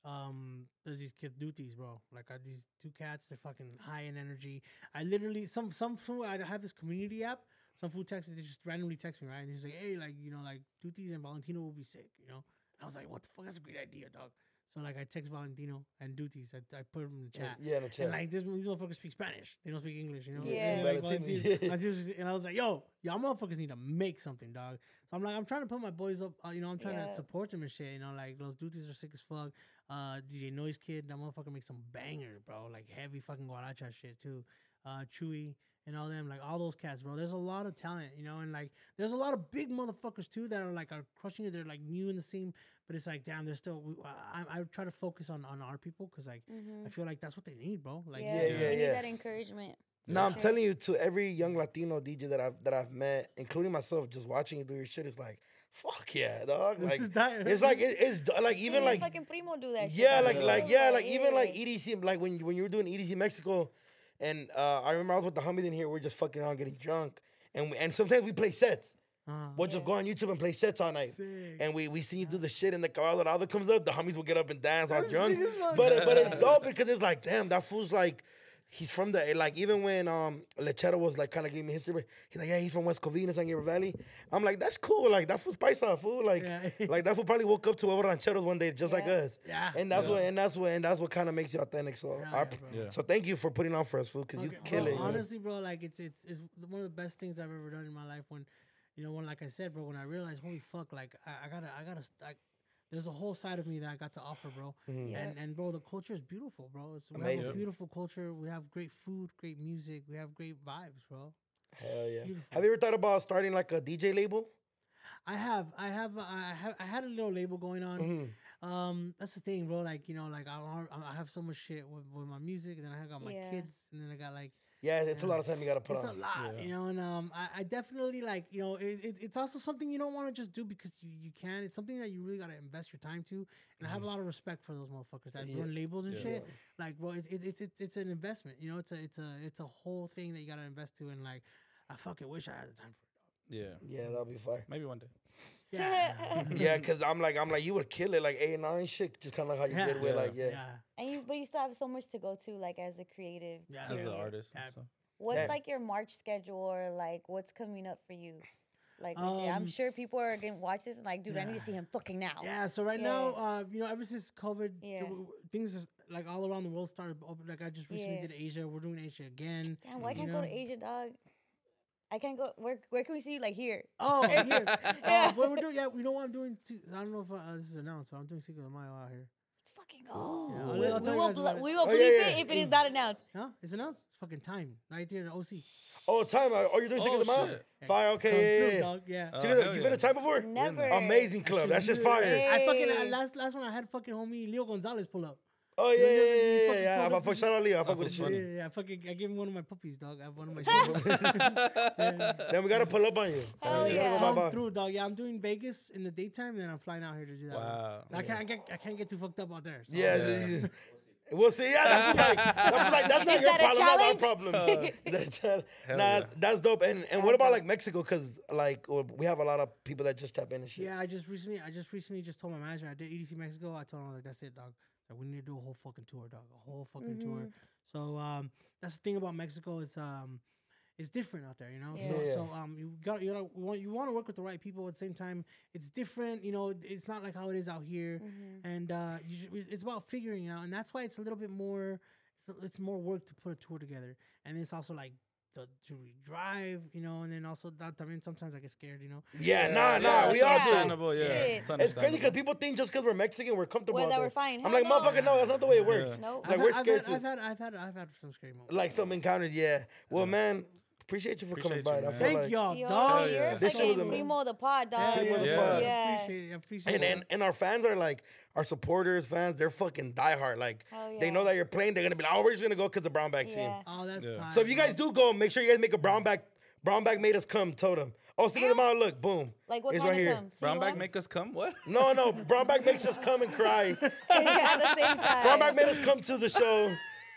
um, there's these kids duties, bro. Like uh, these two cats, they're fucking high in energy. I literally some some fool I have this community app. Some fool texted, they just randomly text me, right? And he's like, hey, like you know, like duties and Valentino will be sick, you know. And I was like, what the fuck? That's a great idea, dog. So like I text Valentino and duties. I, I put them in the Yeah, chat. yeah, in the chat. And like this, these motherfuckers speak Spanish. They don't speak English, you know. Yeah. And, like, Valentino, Valentino- yeah. Valentino's- and I was like, yo, y'all motherfuckers need to make something, dog. So I'm like, I'm trying to put my boys up. Uh, you know, I'm trying Yeah. to support them and shit. You know, like those duties are sick as fuck. Uh, D J Noise Kid, that motherfucker makes some bangers, bro. Like heavy fucking guaracha shit too. Uh, Chewy and all them, like all those cats, bro. There's a lot of talent, you know, and like there's a lot of big motherfuckers too that are like are crushing it. They're like new in the scene, but it's like damn, they're still. We, I, I try to focus on on our people because like Mm-hmm. I feel like that's what they need, bro. Like yeah, yeah, they yeah, need yeah. that encouragement. No, I'm Sure. telling you, to every young Latino D J that I've that I've met, including myself, just watching you do your shit is like, fuck yeah, dog. This Like is that- it's like it, it's like even Even like fucking Primo do that. shit yeah, for like real, like yeah, like yeah. even like E D C, like when when you were doing E D C Mexico, and uh, I remember I was with the homies in here, we are just fucking around getting drunk, and we, and sometimes we play sets. Uh, We'll just Yeah. go on YouTube and play sets all night. sick. And we we see you do the shit, and the Caballo Dorado comes up, the homies will get up and dance all That's drunk. sick as fuck. But it- but it's dope because it's like, damn, that fool's like he's from the like even when um Lechero was like kind of giving me history, he's like, yeah, he's from West Covina, San Gabriel Valley. I'm like, that's cool. Like that fool's paisa, fool. Like Yeah. like that fool probably woke up to other rancheros one day just like Yeah. us. Yeah. And that's Yeah. what and that's what and that's what kind of makes you authentic. So Yeah, I, yeah, bro. Yeah. so thank you for putting on for us, fool, because you Okay, kill bro, it. honestly, bro, like it's it's it's one of the best things I've ever done in my life. When, you know, when like I said, bro, when I realized, holy fuck, like I, I gotta, I gotta, I, there's a whole side of me that I got to offer, bro. Yeah. And and bro, the culture is beautiful, bro. It's, we have Amazing. a beautiful culture. We have great food, great music. We have great vibes, bro. Hell yeah. Beautiful. Have you ever thought about starting like a D J label? I have, I have, uh, I have, I had a little label going on. Mm-hmm. Um, that's the thing, bro. Like, you know, like I, I have so much shit with, with my music, and then I got my Yeah. kids, and then I got like. Yeah, it's a Yeah. lot of time you gotta put It's a on. lot, Yeah. you know, and um, I, I definitely like, you know, it, it, it's also something you don't want to just do because you, you can. It's something that you really got to invest your time to, and I have a lot of respect for those motherfuckers that Yeah. run labels and Yeah. shit. Like, bro, it's it, it's it's it's an investment, you know. It's a it's a it's a whole thing that you got to invest to, and like, I fucking wish I had the time for Yeah. Yeah, that'll be fire. Maybe one day. it. Yeah, Yeah, cause I'm like, I'm like, you would kill it, like A and R and shit, just kind of like how you Yeah. did with, Yeah. like, yeah. yeah, And you, but you still have so much to go to, like as a creative. Yeah. As an period. artist. Yeah. And stuff. What's Yeah. like your March schedule, or like what's coming up for you? Like, okay, I'm Um, sure people are gonna watch this and like, dude, I need yeah. to see him fucking now. yeah. So right Yeah. now, uh, you know, ever since COVID, Yeah. it w- things just, like all around the world started. Open, like I just recently Yeah. did Asia. We're doing Asia again. Damn, why You can't I go to know? Asia, dog? I can't go. Where Where can we see you? Like here? Oh, here. Yeah. Uh, what we're doing? Yeah, you know what I'm doing? Too, I don't know if uh, this is announced, but I'm doing Cinco de Mayo out here. Let's fucking go. Yeah, we I'll- I'll we tell you will guys bl- about it. we will Oh, believe yeah, yeah. it if it is not announced. Huh? It's announced. It's fucking time right there in O C. Oh, time. uh, Oh, you're doing Cinco Oh, de Mayo? shit. Fire. Come Okay. through, Yeah, yeah, yeah. dog. Yeah. Uh, Cinco de- hell you yeah. been to time before? Never. Amazing club. That's just fire. Hey. I fucking I, last last one I had fucking homie Leo Gonzalez pull up. Oh yeah, You yeah, know, you yeah, fucking yeah. pulled I up fuck and- shout out Leo. I fuck Oh, with the for Yeah, shit. yeah, yeah. I fucking I gave him one of my puppies, dog. I have one of my shit. Then we gotta pull up on you. Hell We gotta yeah. go Come bye-bye. through, dog. Yeah, I'm doing Vegas in the daytime, and then I'm flying out here to do that. Wow. I can't I can't I can't get too fucked up out there. so- Yeah, Yeah. yeah. yeah. We'll see. Yeah, that's like that's like that's not Is your that a problem. That's challenge? our problem. That's a challenge. Hell Nah, yeah. that's dope. And and what That's about dope. like Mexico? Cause like well, we have a lot of people that just tap in and shit. Yeah, I just recently, I just recently just told my manager I did E D C Mexico. I told him like, that's it, dog. Like we need to do a whole fucking tour, dog. A whole fucking tour. Mhm. So um, that's the thing about Mexico. It's um, it's different out there, you know. So Yeah. so um, you got you know you want you want to work with the right people at the same time. It's different, you know. It's not like how it is out here, Mhm. and uh, you should, it's about figuring it out, and that's why it's a little bit more. It's, it's more work to put a tour together, and it's also like. The, to drive, you know, and then also that I mean sometimes I get scared, you know. Yeah, nah, yeah, nah. We it's all do. understandable, yeah. Shit. It's It's crazy understandable. because people think just because we're Mexican, we're comfortable. Well, out that there. we're fine. I'm Hell like, no. motherfucker, no, that's not the way it works. Yeah. Nope. Like I've we're had, scared I've too. had, I've had, I've had, I've had some scary moments. Like some encounters, yeah. Well, man, appreciate you for Appreciate coming by. you, I man. feel Thank like, y'all, Yo, dog. Hell you're yeah. a This shit was fucking amazing. primo of the pod, dog. Yeah, Primo of the yeah, pod. yeah. Yeah. I appreciate it. I appreciate And, it. and and our fans are like our supporters, fans. They're fucking diehard. Like Hell they know yeah. that you're playing. They're gonna be like, oh, we're just gonna go because the brown bag team. Yeah. Oh, that's Yeah. tight. So if you guys bro. do go, make sure you guys make a brown bag. Brown bag made us come totem. Oh, Cinco de Mayo, look, boom. Like what It's kind right of here. come? Brown bag Single make us come? What? No, no, brown bag makes us come and cry. ones? At the same time. Brown bag made us come to the show.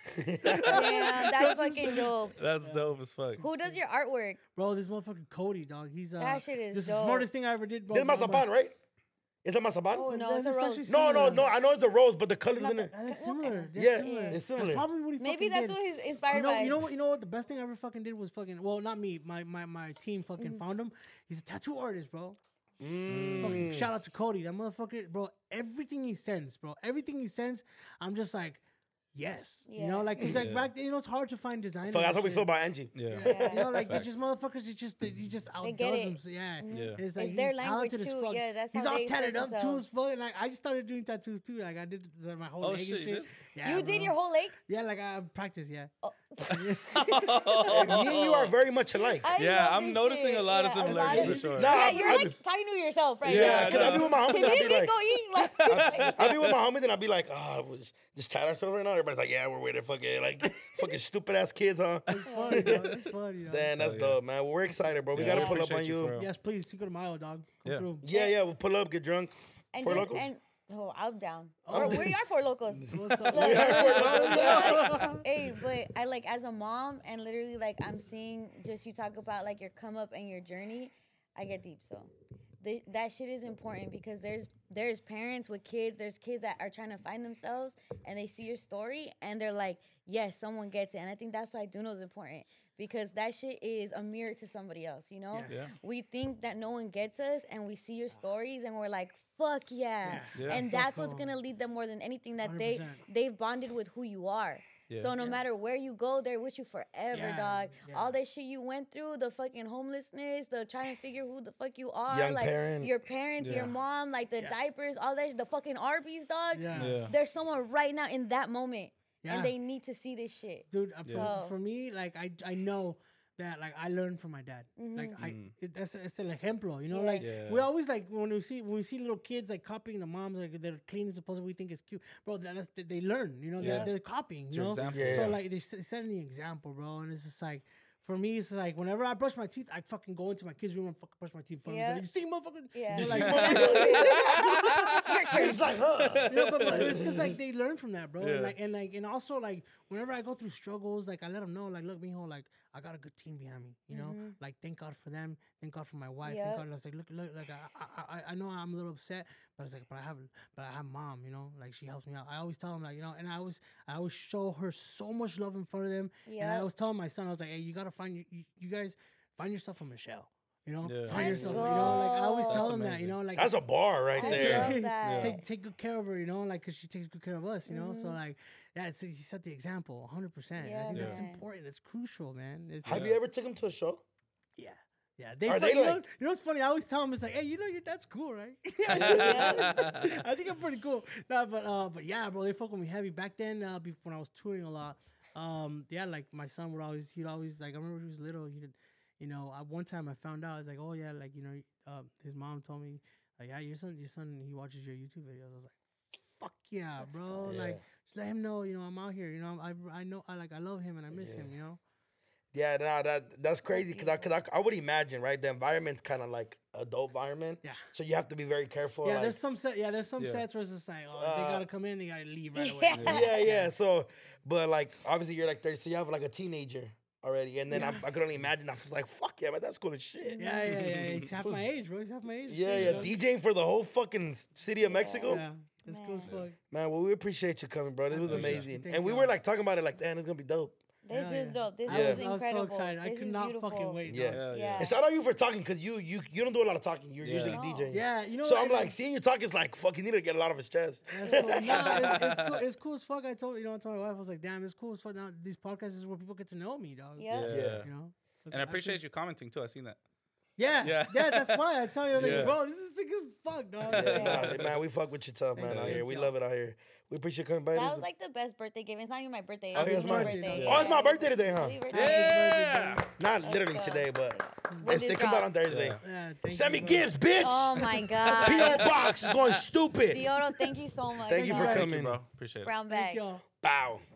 Damn, that's fucking dope. That's dope as fuck. Who does your artwork? Bro, this motherfucking Cody, dog. He's uh, That shit is this is dope. the smartest thing I ever did, bro. This is Bro, mazapan, bro. right? Is it mazapan? Oh, no, it's a That's rose. actually No, no, similar. no. I know it's the rose, but the colors not in it. the- That's Okay. similar. That's Yeah, similar. it's That's similar. probably what he Maybe fucking that's did. what he's inspired You know, by. you know what? You know what? The best thing I ever fucking did was fucking. Well, not me. My my my team fucking Mm-hmm. found him. He's a tattoo artist, bro. Mm. Fucking shout out to Cody. That motherfucker, bro. Everything he sends, bro. Everything he sends, I'm just like, yes. You know, Yeah. like, cause like Yeah. back then, you know, it's hard to find designers. So that's and how we shit. feel about Angie. Yeah. Yeah. You know, like Facts. they're just motherfuckers. You just you just They get outdoes it. them. So, yeah. Mhm. Yeah. And it's like It's their he's language talented as too. fuck. Yeah, that's He's how all they tatted express up too themselves. as fuck. And like I just started doing tattoos too. Like I did uh, my whole Oh, leg shit, and you shit. did? Yeah, You did bro. your whole leg? Yeah, like I practice. Yeah. Oh. Me and you are very much alike. I Yeah, love I'm this noticing shit. a lot of Yeah, a lot similarities of- for sure. Nah, Yeah, I'm- you're I'm- like talking to yourself right Yeah, now. because I be with my homies Can and I we be just like, go eat? Like, I be with my homies and I be like, ah, oh, just chat ourselves right now. Everybody's like, yeah, we're with it, fucking like fucking stupid ass kids, huh? It's funny, dog. It's funny, dog. Then that's yeah. dope, man. Well, we're excited, bro. We Yeah, gotta I pull up appreciate on you, you. for real. Yes, please. Cinco de Mayo, dog. Come Yeah. through. Yeah, yeah. We'll pull up, get drunk. and Four just, Locos? and oh, I'm down. Oh. We're, we are four locos. What's up? Look, man? hey, but I like as a mom and literally like I'm seeing just you talk about like your come up and your journey. I get deep, so the, that shit is important because there's there's parents with kids, there's kids that are trying to find themselves, and they see your story, and they're like, yes, someone gets it. And I think that's why Duno is important, because that shit is a mirror to somebody else, you know? Yes. Yeah. We think that no one gets us, and we see your stories, and we're like, fuck yeah. Yeah. Yeah. And So that's what's cool. gonna lead them more than anything, that one they, hundred percent. they've bonded with who you are. Yeah. So no Yes. matter where you go, they're with you forever, Yeah, dog. yeah. All that shit you went through, the fucking homelessness, the trying to figure who the fuck you are, Young like parent. your parents, Yeah. your mom, like the Yes. diapers, all that, sh- the fucking Arby's, dog. Yeah. Yeah. There's someone right now in that moment, Yeah. and they need to see this shit. Dude, uh, for, Yeah. for me, like I, I know that like I learned from my dad. Like I, it, that's it's el ejemplo, you know. Mm-hmm. Yeah. Like Yeah. we always like when we see when we see little kids like copying the moms, like they're clean and supposedly we think it's cute, bro. that- That's they, they learn, you know. Yeah. They're, they're copying, It's you your know. example. Yeah. So like they s- set an example, bro, and it's just like. For me, it's like whenever I brush my teeth, I fucking go into my kids' room and fucking brush my teeth. Yeah. Like, you see, motherfucker. Yeah. They're You like, Your turn. It's like, huh? you know, but, but it's because like they learn from that, bro. Yeah. And like and like and also like whenever I go through struggles, like I let them know, like, look, mijo, like I got a good team behind me. You know, like thank God for them, thank God for my wife, Yep. thank God. I was like, look, look, like I, I, I, I know I'm a little upset, but it's like, but I have, but I have mom. You know, like she helps me out. I always tell them, like, you know, and I always, I always show her so much love in front of them. And I Yep. always tell my son, I was like, hey, you gotta find you, you, you guys find yourself a Michelle. You know, Yeah. find Let's yourself. You know, like I always go. tell That's them that. You amazing. know, like That's a bar right I there. love that. take take good care of her, you know, like because she takes good care of us, you know. Mm-hmm. So like, yeah, it's, she set the example, one hundred percent. I Yeah, think that's man. important. That's crucial, man. It's, Have Yeah. you ever taken them to a show? yeah, yeah. They, Are fu- they you, know, like- you know what's funny? I always tell them it's like, hey, you know, your dad's cool, right? Yeah. I think I'm pretty cool. Nah, but uh, but yeah, bro, they fuck with me heavy back then. Uh, be- when I was touring a lot, um, yeah, like my son would always, he'd always like. I remember when he was little, he did. You know, I, one time I found out, I was like, oh yeah, like you know, uh, his mom told me, like, yeah, your son, your son, he watches your YouTube videos. I was like, fuck yeah, Let's bro. go. Like, Yeah. just let him know, you know, I'm out here. You know, I I know, I like, I love him and I miss him. You know. Yeah, nah, that that's crazy because I, cause I, I would imagine, right? The environment's kind of like adult environment. Yeah. So you have to be very careful. Yeah, like, there's some set. Yeah, there's some Yeah. sets where it's just like, oh, they Uh, gotta come in, they gotta leave right away. Yeah. yeah, yeah. So, but like, obviously, you're like thirty, so you have like a teenager already, and then I, I could only imagine. I was like, fuck yeah, man, that's cool as shit. Yeah, yeah, yeah. He's half my age, bro. He's half my age. Yeah, too, yeah. you know? DJing for the whole fucking city of Mexico. Yeah, it's cool as Man. fuck. Man, well, we appreciate you coming, bro. This was appreciate it. amazing. Thank And we y'all. were like talking about it, like, damn, it's gonna be dope. This Hell is yeah. dope. This I Yeah. is was, I was incredible. so excited. I This could is not beautiful. fucking wait. Yeah. dog. Yeah, Yeah. And shout out you for talking, cause you you you don't do a lot of talking. You're Yeah. usually No. DJing. Yeah, you know. So what, I'm and- like, seeing you talk is like, fuck, you need to get a lot of his chest. That's cool. Nah, it's, it's cool. It's cool as fuck. I told you know, I told my wife, I was like, damn, it's cool as fuck. Now these podcasts is where people get to know me, dog. Yeah. Yeah. Yeah. You know. And I appreciate you commenting too. I seen that. Yeah, Yeah. yeah, That's why I tell you, like, Yeah. bro, this is sick as fuck, dog. Yeah, Yeah. nah, man, we fuck with you tough, man, you. out here. Thank We y'all. love it out here. We appreciate you coming by. That This- was like the best birthday gift. It's not even my birthday. Oh, It's here's Luna's mine. birthday. Yeah. Oh, it's my birthday today, huh? Happy birthday. Yeah. Not Let's literally go. today, but When if this they come out on drops. Thursday. Yeah. Yeah, thank Send you, me bro. gifts, bitch. Oh my god. P O box is going stupid. Dioro, thank you so much. Thank you for dog. Thank coming. Thank you, bro. Appreciate it. Brown Thank bag. y'all. Bow.